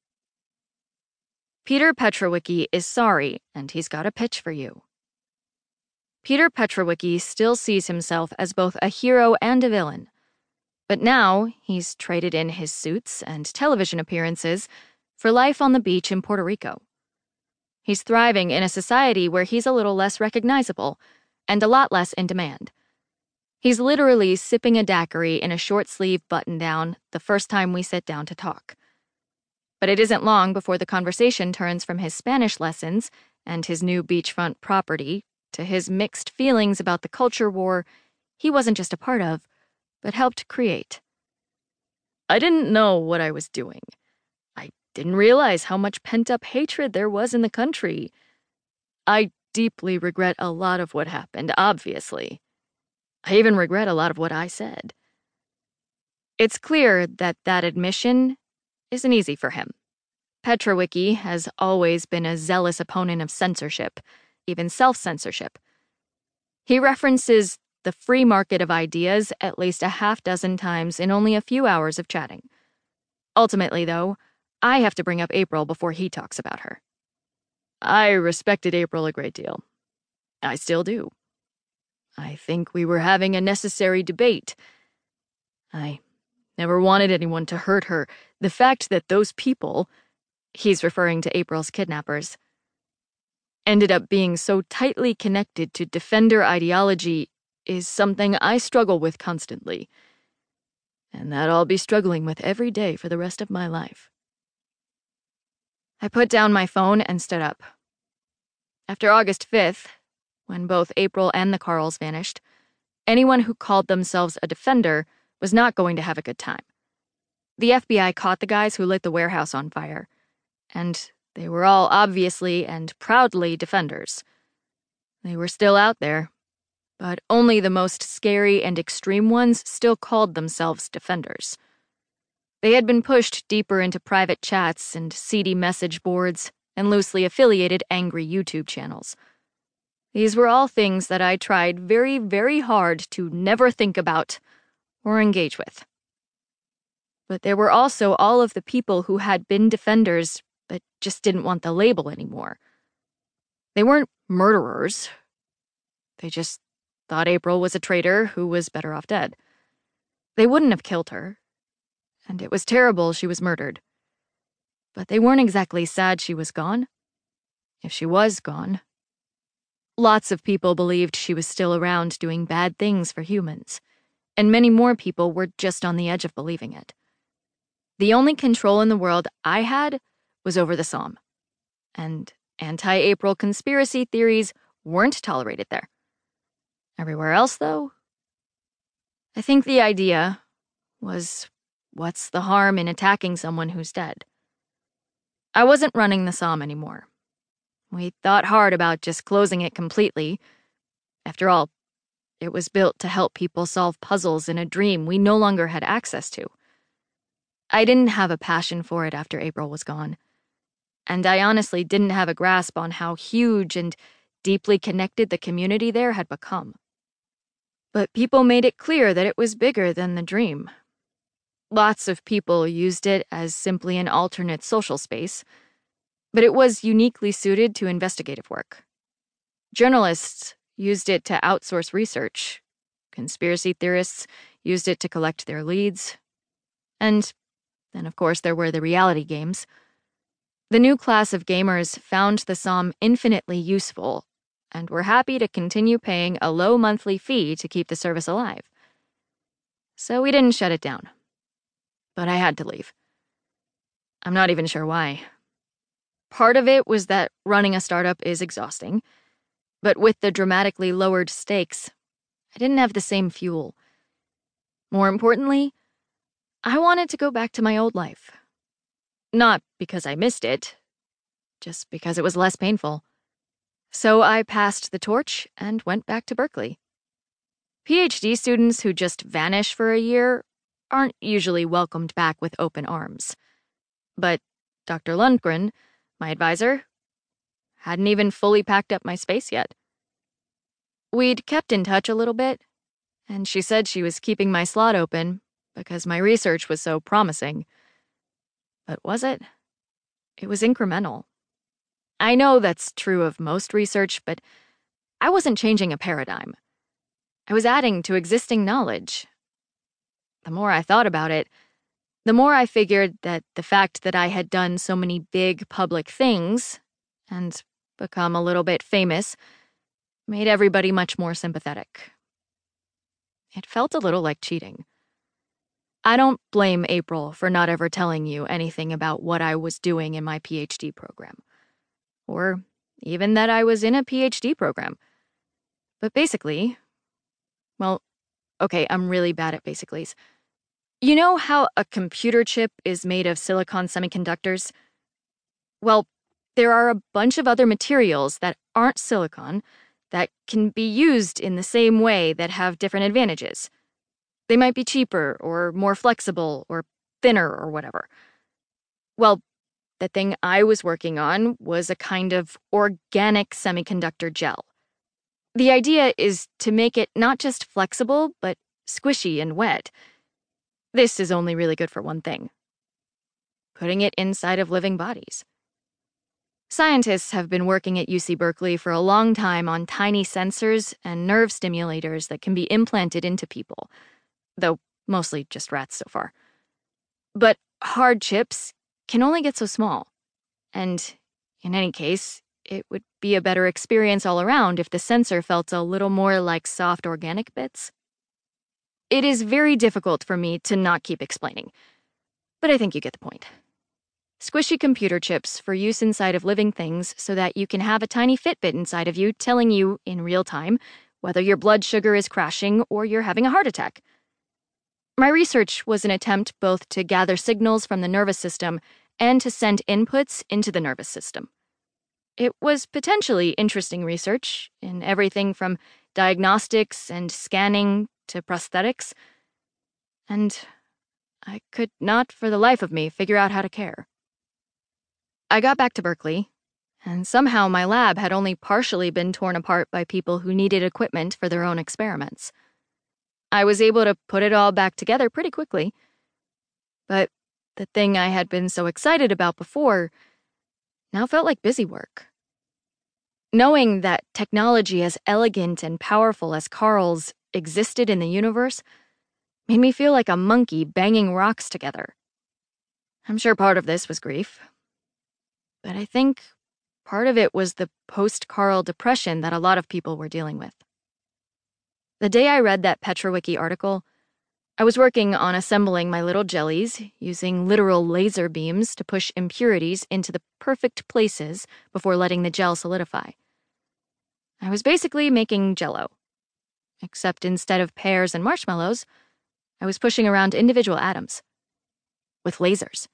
Peter Petrawicki is sorry, and he's got a pitch for you. Peter Petrawicki still sees himself as both a hero and a villain, but now he's traded in his suits and television appearances for life on the beach in Puerto Rico. He's thriving in a society where he's a little less recognizable and a lot less in demand. He's literally sipping a daiquiri in a short-sleeve button-down the first time we sit down to talk. But it isn't long before the conversation turns from his Spanish lessons and his new beachfront property to his mixed feelings about the culture war he wasn't just a part of, but helped create. I didn't know what I was doing. I didn't realize how much pent-up hatred there was in the country. I deeply regret a lot of what happened, obviously. I even regret a lot of what I said. It's clear that that admission isn't easy for him. Petrawicki has always been a zealous opponent of censorship, even self-censorship. He references the free market of ideas at least a half-dozen times in only a few hours of chatting. Ultimately, though, I have to bring up April before he talks about her. I respected April a great deal. I still do. I think we were having a necessary debate. I never wanted anyone to hurt her. The fact that those people, He's referring to April's kidnappers. Ended up being so tightly connected to Defender ideology is something I struggle with constantly. And that I'll be struggling with every day for the rest of my life. I put down my phone and stood up. After August 5th, when both April and the Carls vanished, anyone who called themselves a Defender was not going to have a good time. The FBI caught the guys who lit the warehouse on fire, and they were all obviously and proudly Defenders. They were still out there, but only the most scary and extreme ones still called themselves Defenders. They had been pushed deeper into private chats and seedy message boards and loosely affiliated angry YouTube channels. These were all things that I tried very, very hard to never think about or engage with. But there were also all of the people who had been Defenders but just didn't want the label anymore. They weren't murderers. They just thought April was a traitor who was better off dead. They wouldn't have killed her, and it was terrible she was murdered. But they weren't exactly sad she was gone, if she was gone. Lots of people believed she was still around doing bad things for humans, and many more people were just on the edge of believing it. The only control in the world I had was over the Somme, and anti-April conspiracy theories weren't tolerated there. Everywhere else, though? I think the idea was, what's the harm in attacking someone who's dead? I wasn't running the Somme anymore. We thought hard about just closing it completely. After all, it was built to help people solve puzzles in a dream we no longer had access to. I didn't have a passion for it after April was gone, and I honestly didn't have a grasp on how huge and deeply connected the community there had become. But people made it clear that it was bigger than the dream. Lots of people used it as simply an alternate social space, but it was uniquely suited to investigative work. Journalists used it to outsource research. Conspiracy theorists used it to collect their leads. And then, of course, there were the reality games. The new class of gamers found the Somme infinitely useful and were happy to continue paying a low monthly fee to keep the service alive. So we didn't shut it down. But I had to leave. I'm not even sure why. Part of it was that running a startup is exhausting, but with the dramatically lowered stakes, I didn't have the same fuel. More importantly, I wanted to go back to my old life. Not because I missed it, just because it was less painful. So I passed the torch and went back to Berkeley. PhD students who just vanish for a year aren't usually welcomed back with open arms. But Dr. Lundgren, my advisor, hadn't even fully packed up my space yet. We'd kept in touch a little bit, and she said she was keeping my slot open because my research was so promising. But was it? It was incremental. I know that's true of most research, but I wasn't changing a paradigm. I was adding to existing knowledge. The more I thought about it, the more I figured that the fact that I had done so many big public things and become a little bit famous made everybody much more sympathetic. It felt a little like cheating. I don't blame April for not ever telling you anything about what I was doing in my PhD program. Or even that I was in a PhD program. But basically, well, okay, I'm really bad at basics. You know how a computer chip is made of silicon semiconductors? Well, there are a bunch of other materials that aren't silicon that can be used in the same way that have different advantages. They might be cheaper or more flexible or thinner or whatever. Well, the thing I was working on was a kind of organic semiconductor gel. The idea is to make it not just flexible, but squishy and wet. This is only really good for one thing: putting it inside of living bodies. Scientists have been working at UC Berkeley for a long time on tiny sensors and nerve stimulators that can be implanted into people, though mostly just rats so far. But hard chips can only get so small. And in any case, it would be a better experience all around if the sensor felt a little more like soft organic bits. It is very difficult for me to not keep explaining, but I think you get the point. Squishy computer chips for use inside of living things so that you can have a tiny Fitbit inside of you telling you, in real time, whether your blood sugar is crashing or you're having a heart attack. My research was an attempt both to gather signals from the nervous system and to send inputs into the nervous system. It was potentially interesting research in everything from diagnostics and scanning to prosthetics, and I could not for the life of me figure out how to care. I got back to Berkeley, and somehow my lab had only partially been torn apart by people who needed equipment for their own experiments. I was able to put it all back together pretty quickly, but the thing I had been so excited about before now felt like busy work. Knowing that technology as elegant and powerful as Carl's existed in the universe made me feel like a monkey banging rocks together. I'm sure part of this was grief, but I think part of it was the post-Carl depression that a lot of people were dealing with. The day I read that PetraWiki article, I was working on assembling my little jellies using literal laser beams to push impurities into the perfect places before letting the gel solidify. I was basically making Jell-O, except instead of pears and marshmallows, I was pushing around individual atoms with lasers.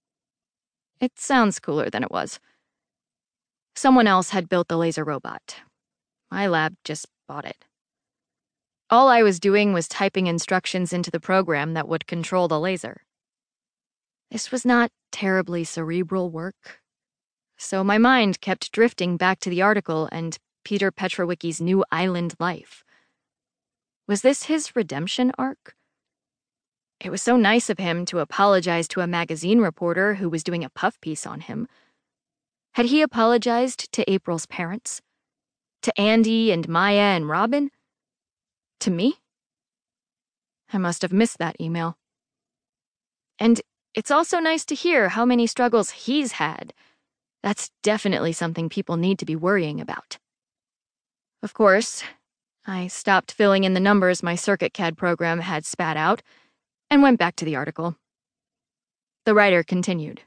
It sounds cooler than it was. Someone else had built the laser robot. My lab just bought it. All I was doing was typing instructions into the program that would control the laser. This was not terribly cerebral work, so my mind kept drifting back to the article and Peter PetraWiki's new island life. Was this his redemption arc? It was so nice of him to apologize to a magazine reporter who was doing a puff piece on him. Had he apologized to April's parents? To Andy and Maya and Robin? To me? I must have missed that email. And it's also nice to hear how many struggles he's had. That's definitely something people need to be worrying about. Of course, I stopped filling in the numbers my CircuitCAD program had spat out and went back to the article. The writer continued.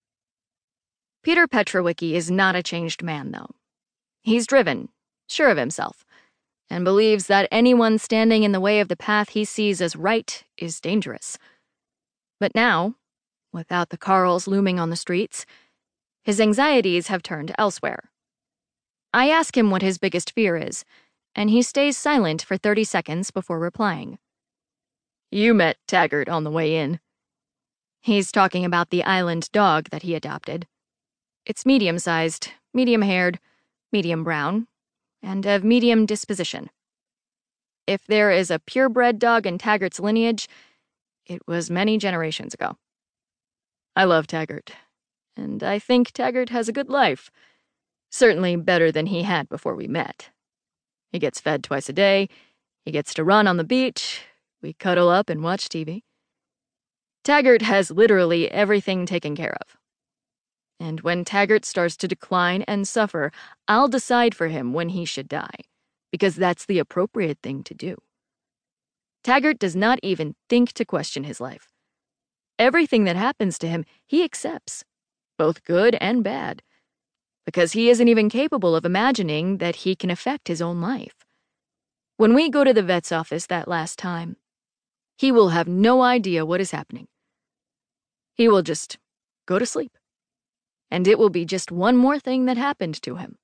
Peter PetraWiki is not a changed man, though. He's driven, sure of himself, and believes that anyone standing in the way of the path he sees as right is dangerous. But now, without the Carls looming on the streets, his anxieties have turned elsewhere. I ask him what his biggest fear is, and he stays silent for 30 seconds before replying. You met Taggart on the way in. He's talking about the island dog that he adopted. It's medium-sized, medium-haired, medium brown, and of medium disposition. If there is a purebred dog in Taggart's lineage, it was many generations ago. I love Taggart, and I think Taggart has a good life. Certainly better than he had before we met. He gets fed twice a day, he gets to run on the beach, we cuddle up and watch TV. Taggart has literally everything taken care of. And when Taggart starts to decline and suffer, I'll decide for him when he should die, because that's the appropriate thing to do. Taggart does not even think to question his life. Everything that happens to him, he accepts, both good and bad, because he isn't even capable of imagining that he can affect his own life. When we go to the vet's office that last time, he will have no idea what is happening. He will just go to sleep. And it will be just one more thing that happened to him.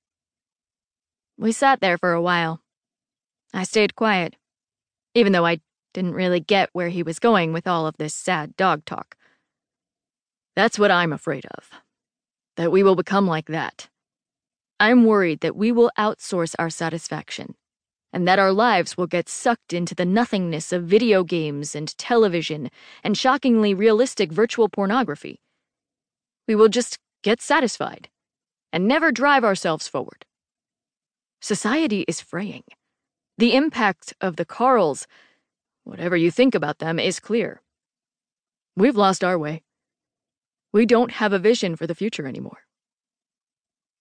We sat there for a while. I stayed quiet, even though I didn't really get where he was going with all of this sad dog talk. That's what I'm afraid of, that we will become like that. I'm worried that we will outsource our satisfaction, and that our lives will get sucked into the nothingness of video games and television and shockingly realistic virtual pornography. We will just get satisfied, and never drive ourselves forward. Society is fraying. The impact of the Carls, whatever you think about them, is clear. We've lost our way. We don't have a vision for the future anymore.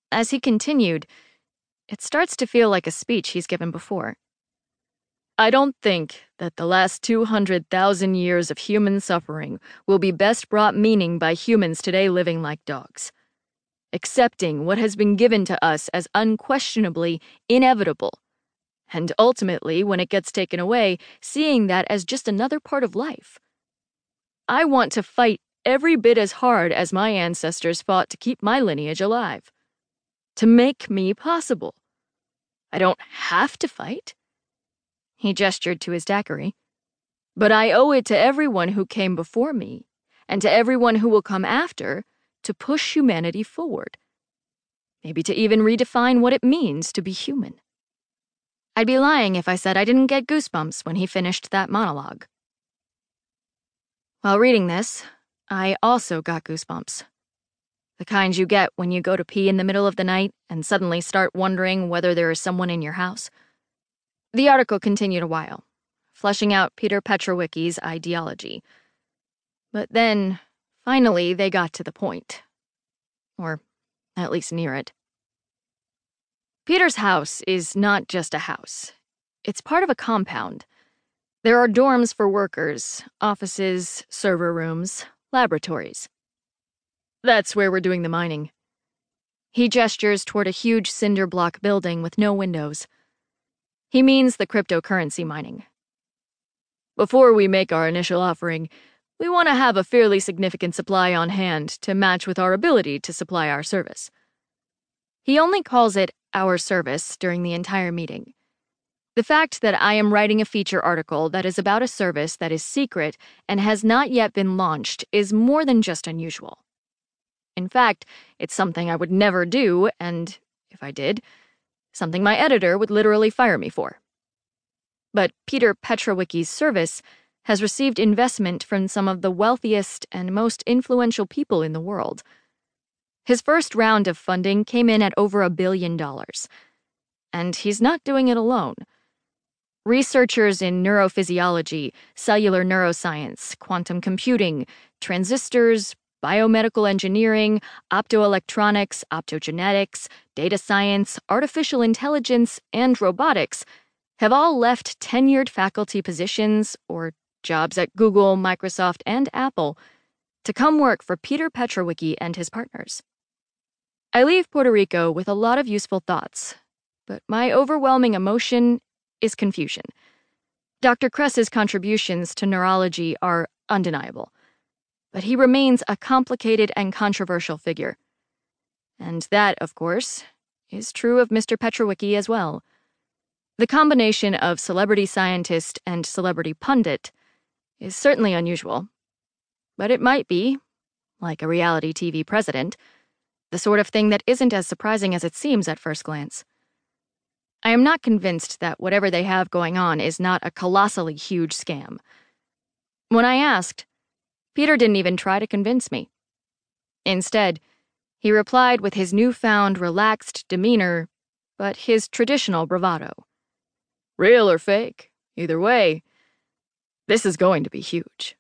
As he continued, it starts to feel like a speech he's given before. I don't think that the last 200,000 years of human suffering will be best brought meaning by humans today living like dogs, accepting what has been given to us as unquestionably inevitable, and ultimately, when it gets taken away, seeing that as just another part of life. I want to fight every bit as hard as my ancestors fought to keep my lineage alive, to make me possible. I don't have to fight. He gestured to his daiquiri. But I owe it to everyone who came before me, and to everyone who will come after, to push humanity forward. Maybe to even redefine what it means to be human. I'd be lying if I said I didn't get goosebumps when he finished that monologue. While reading this, I also got goosebumps. The kind you get when you go to pee in the middle of the night and suddenly start wondering whether there is someone in your house. The article continued a while, fleshing out Peter Petrowicki's ideology. But then, finally, they got to the point. Or at least near it. Peter's house is not just a house. It's part of a compound. There are dorms for workers, offices, server rooms, laboratories. That's where we're doing the mining. He gestures toward a huge cinder block building with no windows. He means the cryptocurrency mining. Before we make our initial offering, we want to have a fairly significant supply on hand to match with our ability to supply our service. He only calls it our service during the entire meeting. The fact that I am writing a feature article that is about a service that is secret and has not yet been launched is more than just unusual. In fact, it's something I would never do, and if I did, something my editor would literally fire me for. But Peter Petrowicki's service has received investment from some of the wealthiest and most influential people in the world. His first round of funding came in at over $1 billion. And he's not doing it alone. Researchers in neurophysiology, cellular neuroscience, quantum computing, transistors, biomedical engineering, optoelectronics, optogenetics, data science, artificial intelligence, and robotics have all left tenured faculty positions or jobs at Google, Microsoft, and Apple to come work for Peter Petrowicki and his partners. I leave Puerto Rico with a lot of useful thoughts, but my overwhelming emotion is confusion. Dr. Kress's contributions to neurology are undeniable, but he remains a complicated and controversial figure. And that, of course, is true of Mr. Petrowicki as well. The combination of celebrity scientist and celebrity pundit is certainly unusual, but it might be, like a reality TV president, the sort of thing that isn't as surprising as it seems at first glance. I am not convinced that whatever they have going on is not a colossally huge scam. When I asked, Peter didn't even try to convince me. Instead, he replied with his newfound relaxed demeanor, but his traditional bravado. Real or fake, either way, this is going to be huge.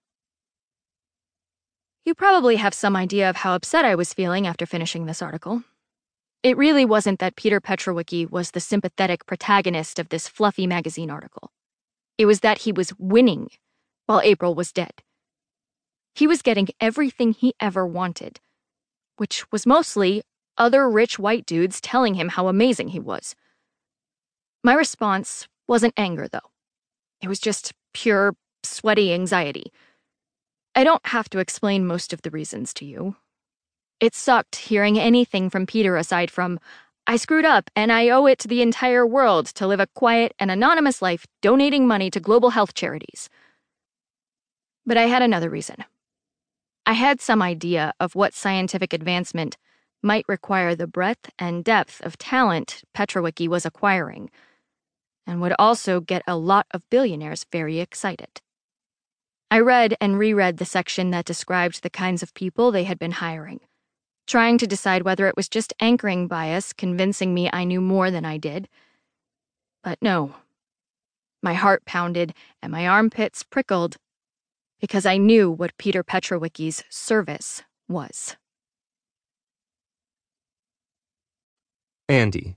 You probably have some idea of how upset I was feeling after finishing this article. It really wasn't that Peter Petrowicki was the sympathetic protagonist of this fluffy magazine article. It was that he was winning while April was dead. He was getting everything he ever wanted, which was mostly other rich white dudes telling him how amazing he was. My response wasn't anger, though. It was just pure, sweaty anxiety. I don't have to explain most of the reasons to you. It sucked hearing anything from Peter aside from, I screwed up and I owe it to the entire world to live a quiet and anonymous life donating money to global health charities. But I had another reason. I had some idea of what scientific advancement might require the breadth and depth of talent Petrowicki was acquiring, and would also get a lot of billionaires very excited. I read and reread the section that described the kinds of people they had been hiring, trying to decide whether it was just anchoring bias convincing me I knew more than I did. But no. My heart pounded and my armpits prickled because I knew what Peter Petrowicki's service was. Andy.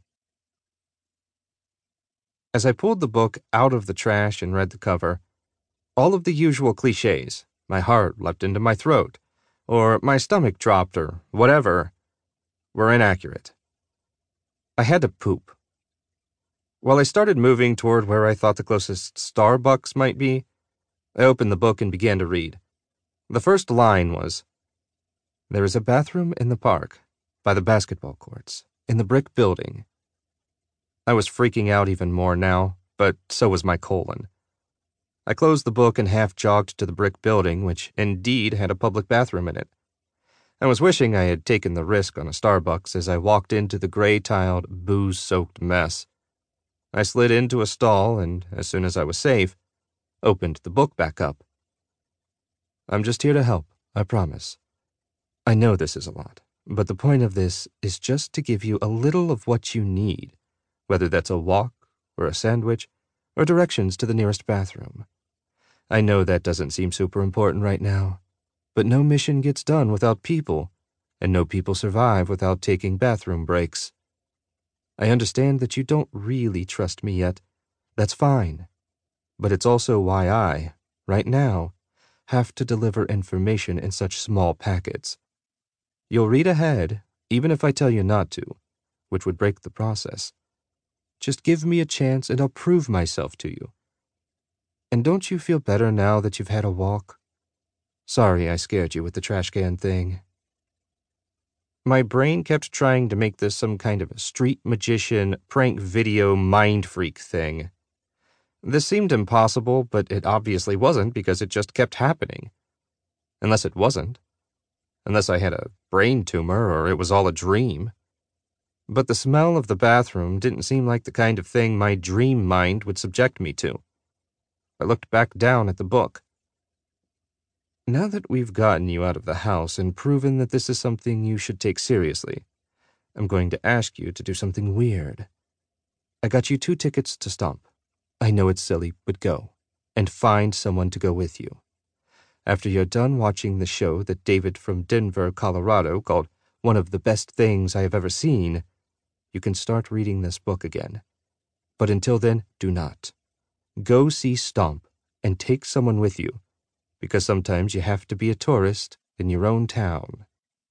As I pulled the book out of the trash and read the cover, all of the usual cliches, my heart leapt into my throat, or my stomach dropped, or whatever, were inaccurate. I had to poop. While I started moving toward where I thought the closest Starbucks might be, I opened the book and began to read. The first line was, "There is a bathroom in the park, by the basketball courts, in the brick building." I was freaking out even more now, but so was my colon. I closed the book and half jogged to the brick building, which indeed had a public bathroom in it. I was wishing I had taken the risk on a Starbucks as I walked into the gray-tiled, booze-soaked mess. I slid into a stall and, as soon as I was safe, opened the book back up. I'm just here to help, I promise. I know this is a lot, but the point of this is just to give you a little of what you need, whether that's a walk or a sandwich or directions to the nearest bathroom. I know that doesn't seem super important right now, but no mission gets done without people, and no people survive without taking bathroom breaks. I understand that you don't really trust me yet. That's fine. But it's also why I, right now, have to deliver information in such small packets. You'll read ahead, even if I tell you not to, which would break the process. Just give me a chance and I'll prove myself to you. And don't you feel better now that you've had a walk? Sorry I scared you with the trash can thing. My brain kept trying to make this some kind of a street magician, prank video, mind freak thing. This seemed impossible, but it obviously wasn't because it just kept happening. Unless it wasn't. Unless I had a brain tumor or it was all a dream. But the smell of the bathroom didn't seem like the kind of thing my dream mind would subject me to. I looked back down at the book. Now that we've gotten you out of the house and proven that this is something you should take seriously, I'm going to ask you to do something weird. I got you 2 tickets to Stomp. I know it's silly, but go. And find someone to go with you. After you're done watching the show that David from Denver, Colorado called one of the best things I have ever seen, you can start reading this book again. But until then, do not. Go see Stomp and take someone with you, because sometimes you have to be a tourist in your own town.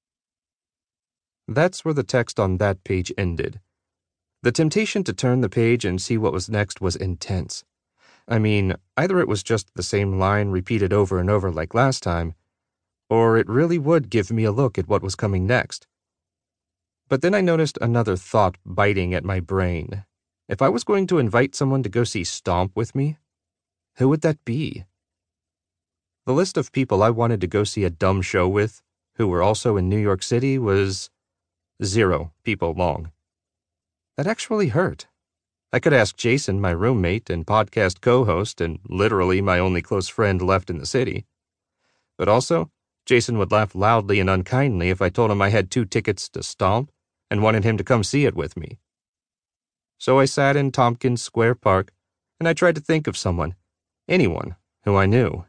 That's where the text on that page ended. The temptation to turn the page and see what was next was intense. I mean, either it was just the same line repeated over and over like last time, or it really would give me a look at what was coming next. But then I noticed another thought biting at my brain. If I was going to invite someone to go see Stomp with me, who would that be? The list of people I wanted to go see a dumb show with, who were also in New York City, was 0 people long. That actually hurt. I could ask Jason, my roommate and podcast co-host and literally my only close friend left in the city. But also, Jason would laugh loudly and unkindly if I told him I had 2 tickets to Stomp and wanted him to come see it with me. So I sat in Tompkins Square Park and I tried to think of someone, anyone, who I knew.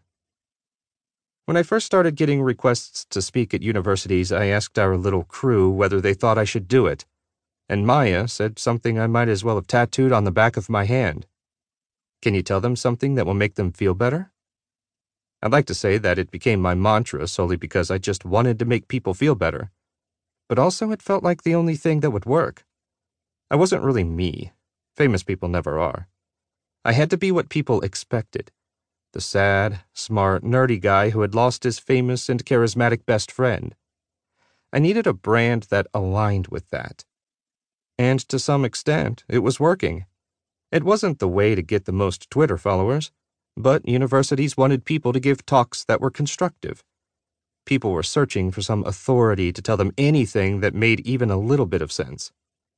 When I first started getting requests to speak at universities, I asked our little crew whether they thought I should do it. And Maya said something I might as well have tattooed on the back of my hand. Can you tell them something that will make them feel better? I'd like to say that it became my mantra solely because I just wanted to make people feel better. But also it felt like the only thing that would work. I wasn't really me. Famous people never are. I had to be what people expected. The sad, smart, nerdy guy who had lost his famous and charismatic best friend. I needed a brand that aligned with that. And to some extent, it was working. It wasn't the way to get the most Twitter followers, but universities wanted people to give talks that were constructive. People were searching for some authority to tell them anything that made even a little bit of sense.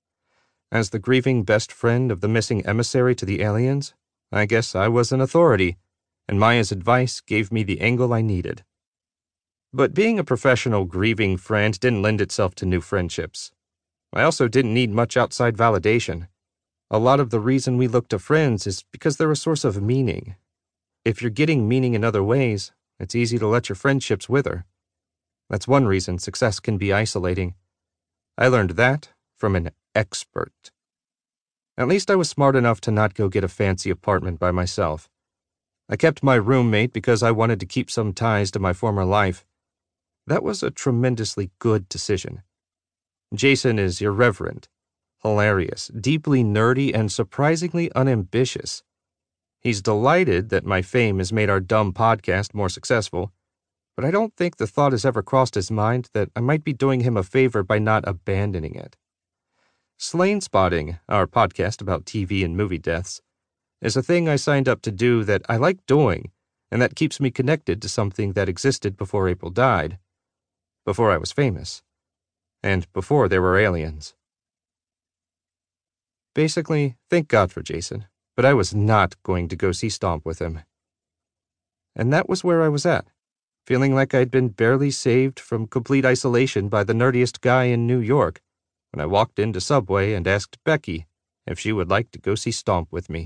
As the grieving best friend of the missing emissary to the aliens, I guess I was an authority, and Maya's advice gave me the angle I needed. But being a professional grieving friend didn't lend itself to new friendships. I also didn't need much outside validation. A lot of the reason we look to friends is because they're a source of meaning. If you're getting meaning in other ways, it's easy to let your friendships wither. That's one reason success can be isolating. I learned that from an expert. At least I was smart enough to not go get a fancy apartment by myself. I kept my roommate because I wanted to keep some ties to my former life. That was a tremendously good decision. Jason is irreverent, hilarious, deeply nerdy, and surprisingly unambitious. He's delighted that my fame has made our dumb podcast more successful, but I don't think the thought has ever crossed his mind that I might be doing him a favor by not abandoning it. Slain Spotting, our podcast about TV and movie deaths, is a thing I signed up to do that I like doing and that keeps me connected to something that existed before April died, before I was famous, and before there were aliens. Basically, thank God for Jason, but I was not going to go see Stomp with him. And that was where I was at, feeling like I'd been barely saved from complete isolation by the nerdiest guy in New York when I walked into Subway and asked Becky if she would like to go see Stomp with me.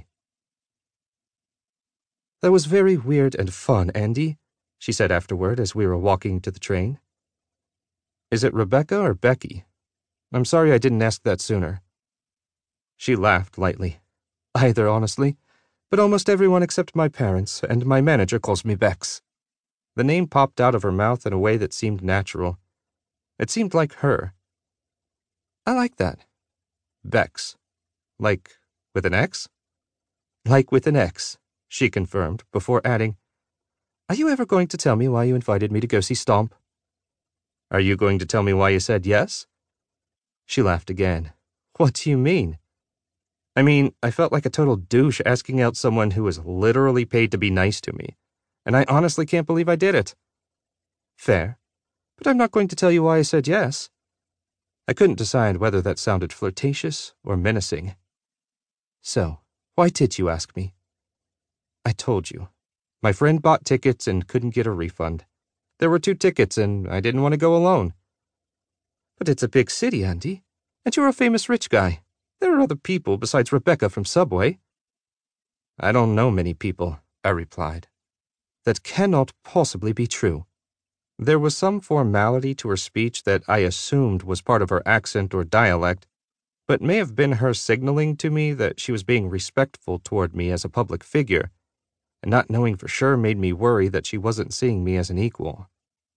"That was very weird and fun, Andy," she said afterward as we were walking to the train. "Is it Rebecca or Becky? I'm sorry I didn't ask that sooner." She laughed lightly. "Either, honestly, but almost everyone except my parents, and my manager calls me Bex." The name popped out of her mouth in a way that seemed natural. It seemed like her. "I like that." Bex. Like with an X? "Like with an X," she confirmed, before adding, "Are you ever going to tell me why you invited me to go see Stomp?" "Are you going to tell me why you said yes?" She laughed again. "What do you mean?" "I mean, I felt like a total douche asking out someone who was literally paid to be nice to me, and I honestly can't believe I did it." "Fair, but I'm not going to tell you why I said yes." I couldn't decide whether that sounded flirtatious or menacing. "So, why did you ask me?" "I told you. My friend bought tickets and couldn't get a refund. There were 2 tickets and I didn't want to go alone." "But it's a big city, Andy, and you're a famous rich guy. There are other people besides Rebecca from Subway." "I don't know many people," I replied. "That cannot possibly be true." There was some formality to her speech that I assumed was part of her accent or dialect, but may have been her signaling to me that she was being respectful toward me as a public figure, and not knowing for sure made me worry that she wasn't seeing me as an equal.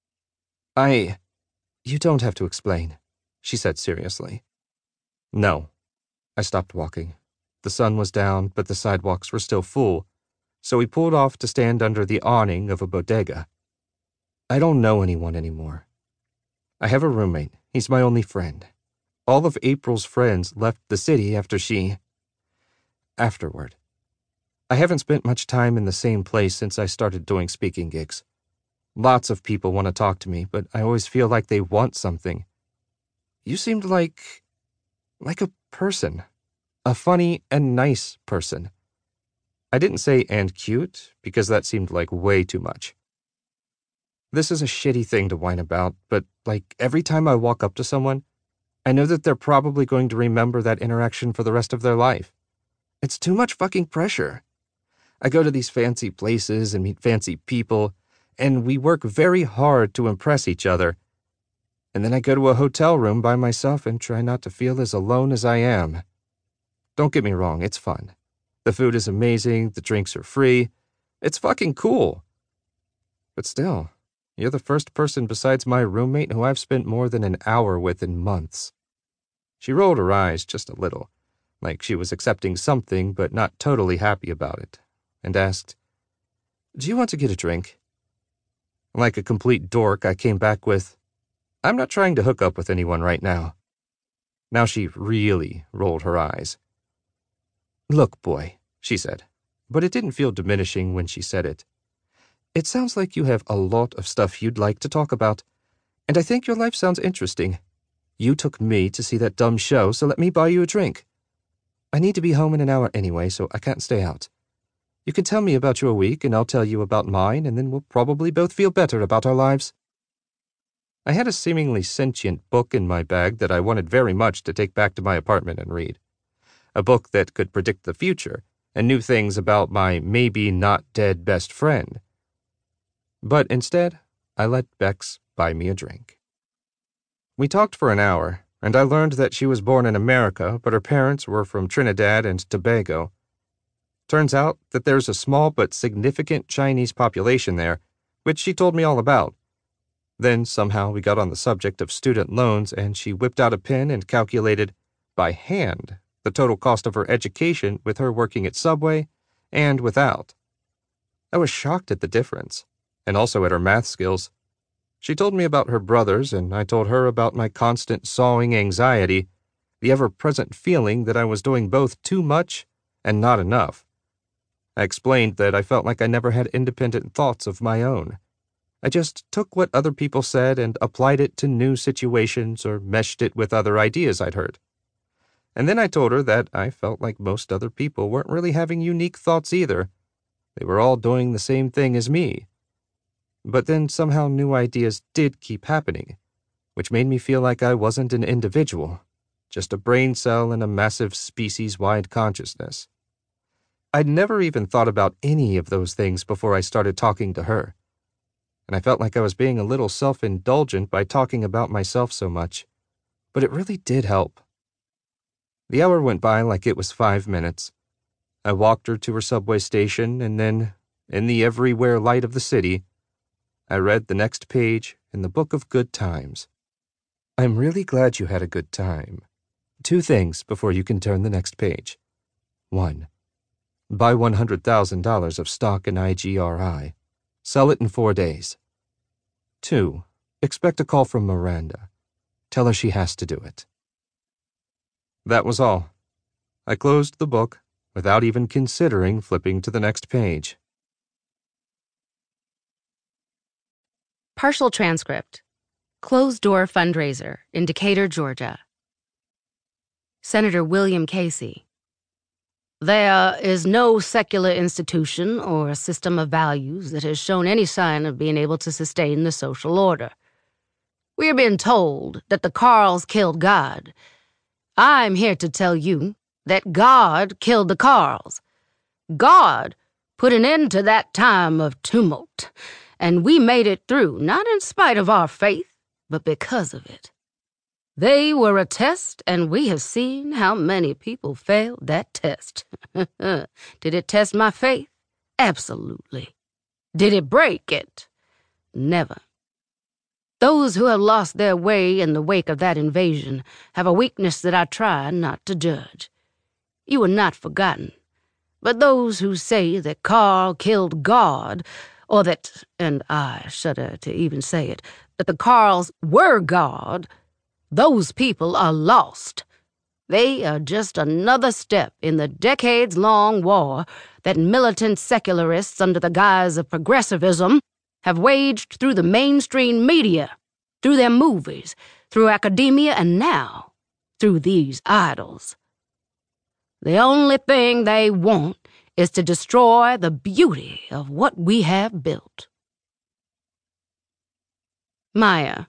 "You don't have to explain," she said seriously. "No." I stopped walking. The sun was down, but the sidewalks were still full, so we pulled off to stand under the awning of a bodega. "I don't know anyone anymore. I have a roommate. He's my only friend. All of April's friends left the city afterward. I haven't spent much time in the same place since I started doing speaking gigs. Lots of people want to talk to me, but I always feel like they want something. You seemed like a person. A funny and nice person." I didn't say "and cute" because that seemed like way too much. This is a shitty thing to whine about, but like every time I walk up to someone, I know that they're probably going to remember that interaction for the rest of their life. It's too much fucking pressure. I go to these fancy places and meet fancy people, and we work very hard to impress each other. And then I go to a hotel room by myself and try not to feel as alone as I am. Don't get me wrong, it's fun. The food is amazing, the drinks are free. It's fucking cool. But still, you're the first person besides my roommate who I've spent more than an hour with in months. She rolled her eyes just a little, like she was accepting something but not totally happy about it, and asked, "Do you want to get a drink?" Like a complete dork, I came back with, "I'm not trying to hook up with anyone right now." Now she really rolled her eyes. "Look, boy," she said, but it didn't feel diminishing when she said it. "It sounds like you have a lot of stuff you'd like to talk about, and I think your life sounds interesting. You took me to see that dumb show, so let me buy you a drink. I need to be home in an hour anyway, so I can't stay out. You can tell me about your week, and I'll tell you about mine, and then we'll probably both feel better about our lives." I had a seemingly sentient book in my bag that I wanted very much to take back to my apartment and read. A book that could predict the future and knew things about my maybe-not-dead best friend. But instead, I let Bex buy me a drink. We talked for an hour, and I learned that she was born in America, but her parents were from Trinidad and Tobago. Turns out that there's a small but significant Chinese population there, which she told me all about. Then somehow we got on the subject of student loans, and she whipped out a pen and calculated, by hand, the total cost of her education with her working at Subway and without. I was shocked at the difference, and also at her math skills. She told me about her brothers, and I told her about my constant sawing anxiety, the ever-present feeling that I was doing both too much and not enough. I explained that I felt like I never had independent thoughts of my own. I just took what other people said and applied it to new situations or meshed it with other ideas I'd heard. And then I told her that I felt like most other people weren't really having unique thoughts either. They were all doing the same thing as me. But then somehow new ideas did keep happening, which made me feel like I wasn't an individual, just a brain cell in a massive species-wide consciousness. I'd never even thought about any of those things before I started talking to her, and I felt like I was being a little self-indulgent by talking about myself so much, but it really did help. The hour went by like it was 5 minutes. I walked her to her subway station, and then, in the everywhere light of the city, I read the next page in the Book of Good Times. I'm really glad you had a good time. 2 things before you can turn the next page. 1. Buy $100,000 of stock in IGRI. Sell it in 4 days. 2. Expect a call from Miranda. Tell her she has to do it. That was all. I closed the book without even considering flipping to the next page. Partial transcript. Closed-door fundraiser in Decatur, Georgia. Senator William Casey. There is no secular institution or system of values that has shown any sign of being able to sustain the social order. We are being told that the Carls killed God. I'm here to tell you that God killed the Carls. God put an end to that time of tumult, and we made it through, not in spite of our faith, but because of it. They were a test, and we have seen how many people failed that test. Did it test my faith? Absolutely. Did it break it? Never. Those who have lost their way in the wake of that invasion have a weakness that I try not to judge. You are not forgotten. But those who say that Carl killed God, or that, and I shudder to even say it, that the Carls were God, those people are lost. They are just another step in the decades-long war that militant secularists under the guise of progressivism have waged through the mainstream media, through their movies, through academia, and now through these idols. The only thing they want is to destroy the beauty of what we have built. Maya.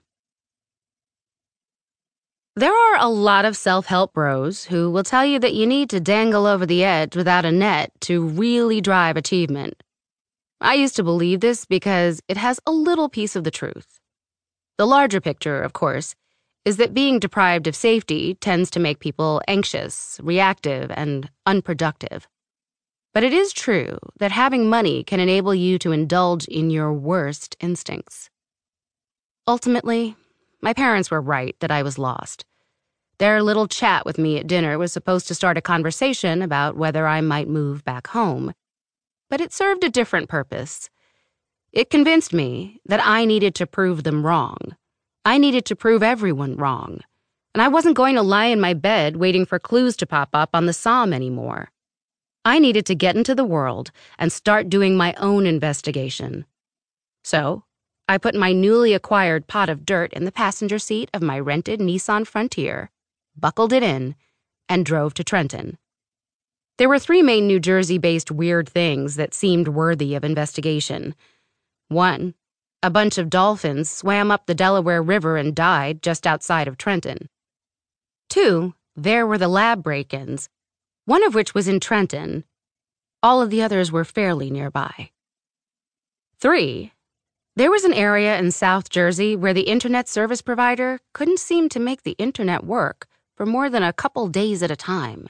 There are a lot of self-help bros who will tell you that you need to dangle over the edge without a net to really drive achievement. I used to believe this because it has a little piece of the truth. The larger picture, of course, is that being deprived of safety tends to make people anxious, reactive, and unproductive. But it is true that having money can enable you to indulge in your worst instincts. Ultimately, my parents were right that I was lost. Their little chat with me at dinner was supposed to start a conversation about whether I might move back home. But it served a different purpose. It convinced me that I needed to prove them wrong. I needed to prove everyone wrong. And I wasn't going to lie in my bed waiting for clues to pop up on the Somme anymore. I needed to get into the world and start doing my own investigation. So, I put my newly acquired pot of dirt in the passenger seat of my rented Nissan Frontier, buckled it in, and drove to Trenton. There were 3 main New Jersey-based weird things that seemed worthy of investigation. 1, a bunch of dolphins swam up the Delaware River and died just outside of Trenton. 2, there were the lab break-ins, one of which was in Trenton. All of the others were fairly nearby. 3, There was an area in South Jersey where the internet service provider couldn't seem to make the internet work for more than a couple days at a time.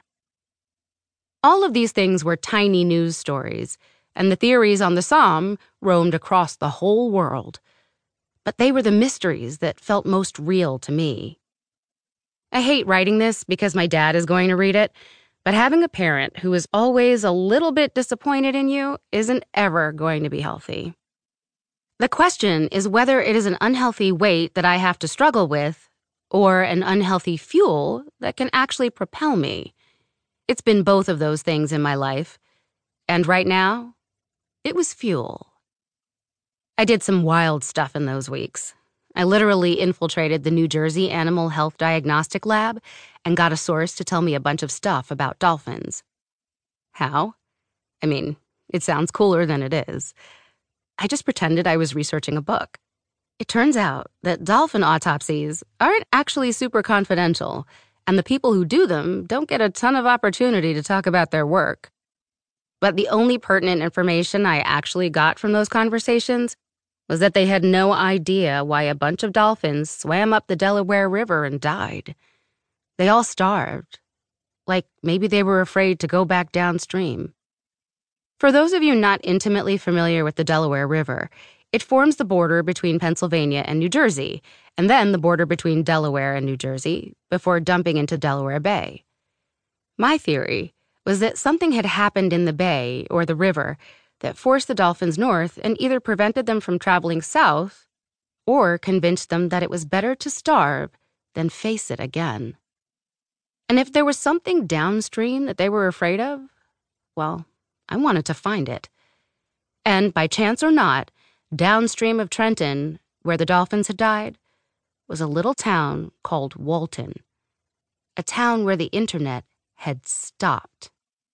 All of these things were tiny news stories, and the theories on the Somme roamed across the whole world. But they were the mysteries that felt most real to me. I hate writing this because my dad is going to read it, but having a parent who is always a little bit disappointed in you isn't ever going to be healthy. The question is whether it is an unhealthy weight that I have to struggle with or an unhealthy fuel that can actually propel me. It's been both of those things in my life, and right now, it was fuel. I did some wild stuff in those weeks. I literally infiltrated the New Jersey Animal Health Diagnostic Lab and got a source to tell me a bunch of stuff about dolphins. How? I mean, it sounds cooler than it is. I just pretended I was researching a book. It turns out that dolphin autopsies aren't actually super confidential, and the people who do them don't get a ton of opportunity to talk about their work. But the only pertinent information I actually got from those conversations was that they had no idea why a bunch of dolphins swam up the Delaware River and died. They all starved. Like maybe they were afraid to go back downstream. For those of you not intimately familiar with the Delaware River, it forms the border between Pennsylvania and New Jersey, and then the border between Delaware and New Jersey, before dumping into Delaware Bay. My theory was that something had happened in the bay, or the river, that forced the dolphins north and either prevented them from traveling south or convinced them that it was better to starve than face it again. And if there was something downstream that they were afraid of, well, I wanted to find it. And by chance or not, downstream of Trenton, where the dolphins had died, was a little town called Walton, a town where the internet had stopped.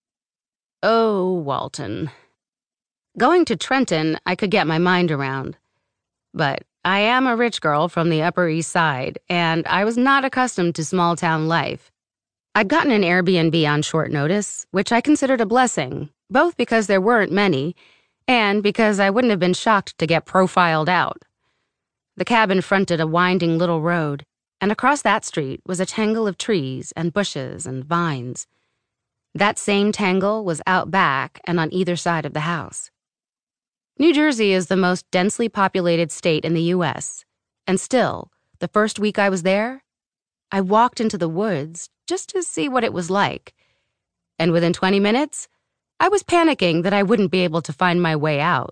Oh, Walton. Going to Trenton, I could get my mind around. But I am a rich girl from the Upper East Side, and I was not accustomed to small-town life. I'd gotten an Airbnb on short notice, which I considered a blessing, both because there weren't many, and because I wouldn't have been shocked to get profiled out. The cabin fronted a winding little road, and across that street was a tangle of trees and bushes and vines. That same tangle was out back and on either side of the house. New Jersey is the most densely populated state in the U.S., and still, the first week I was there, I walked into the woods just to see what it was like. And within 20 minutes, I was panicking that I wouldn't be able to find my way out.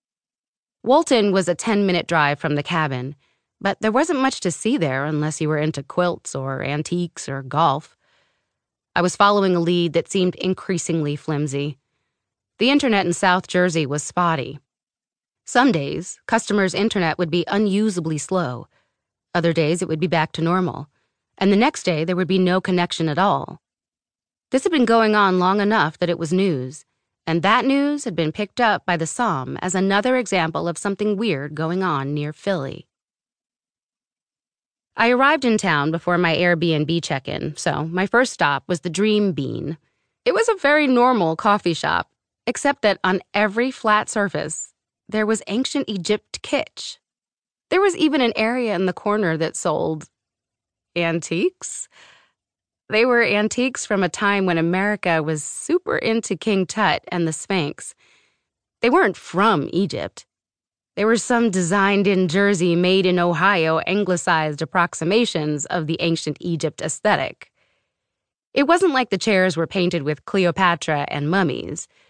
Walton was a 10-minute drive from the cabin, but there wasn't much to see there unless you were into quilts or antiques or golf. I was following a lead that seemed increasingly flimsy. The internet in South Jersey was spotty. Some days, customers' internet would be unusably slow. Other days, it would be back to normal. And the next day, there would be no connection at all. This had been going on long enough that it was news, and that news had been picked up by the Somme as another example of something weird going on near Philly. I arrived in town before my Airbnb check-in, so my first stop was the Dream Bean. It was a very normal coffee shop, except that on every flat surface, there was ancient Egypt kitsch. There was even an area in the corner that sold antiques. They were antiques from a time when America was super into King Tut and the Sphinx. They weren't from Egypt. They were some designed in Jersey, made in Ohio, anglicized approximations of the ancient Egypt aesthetic. It wasn't like the chairs were painted with Cleopatra and mummies.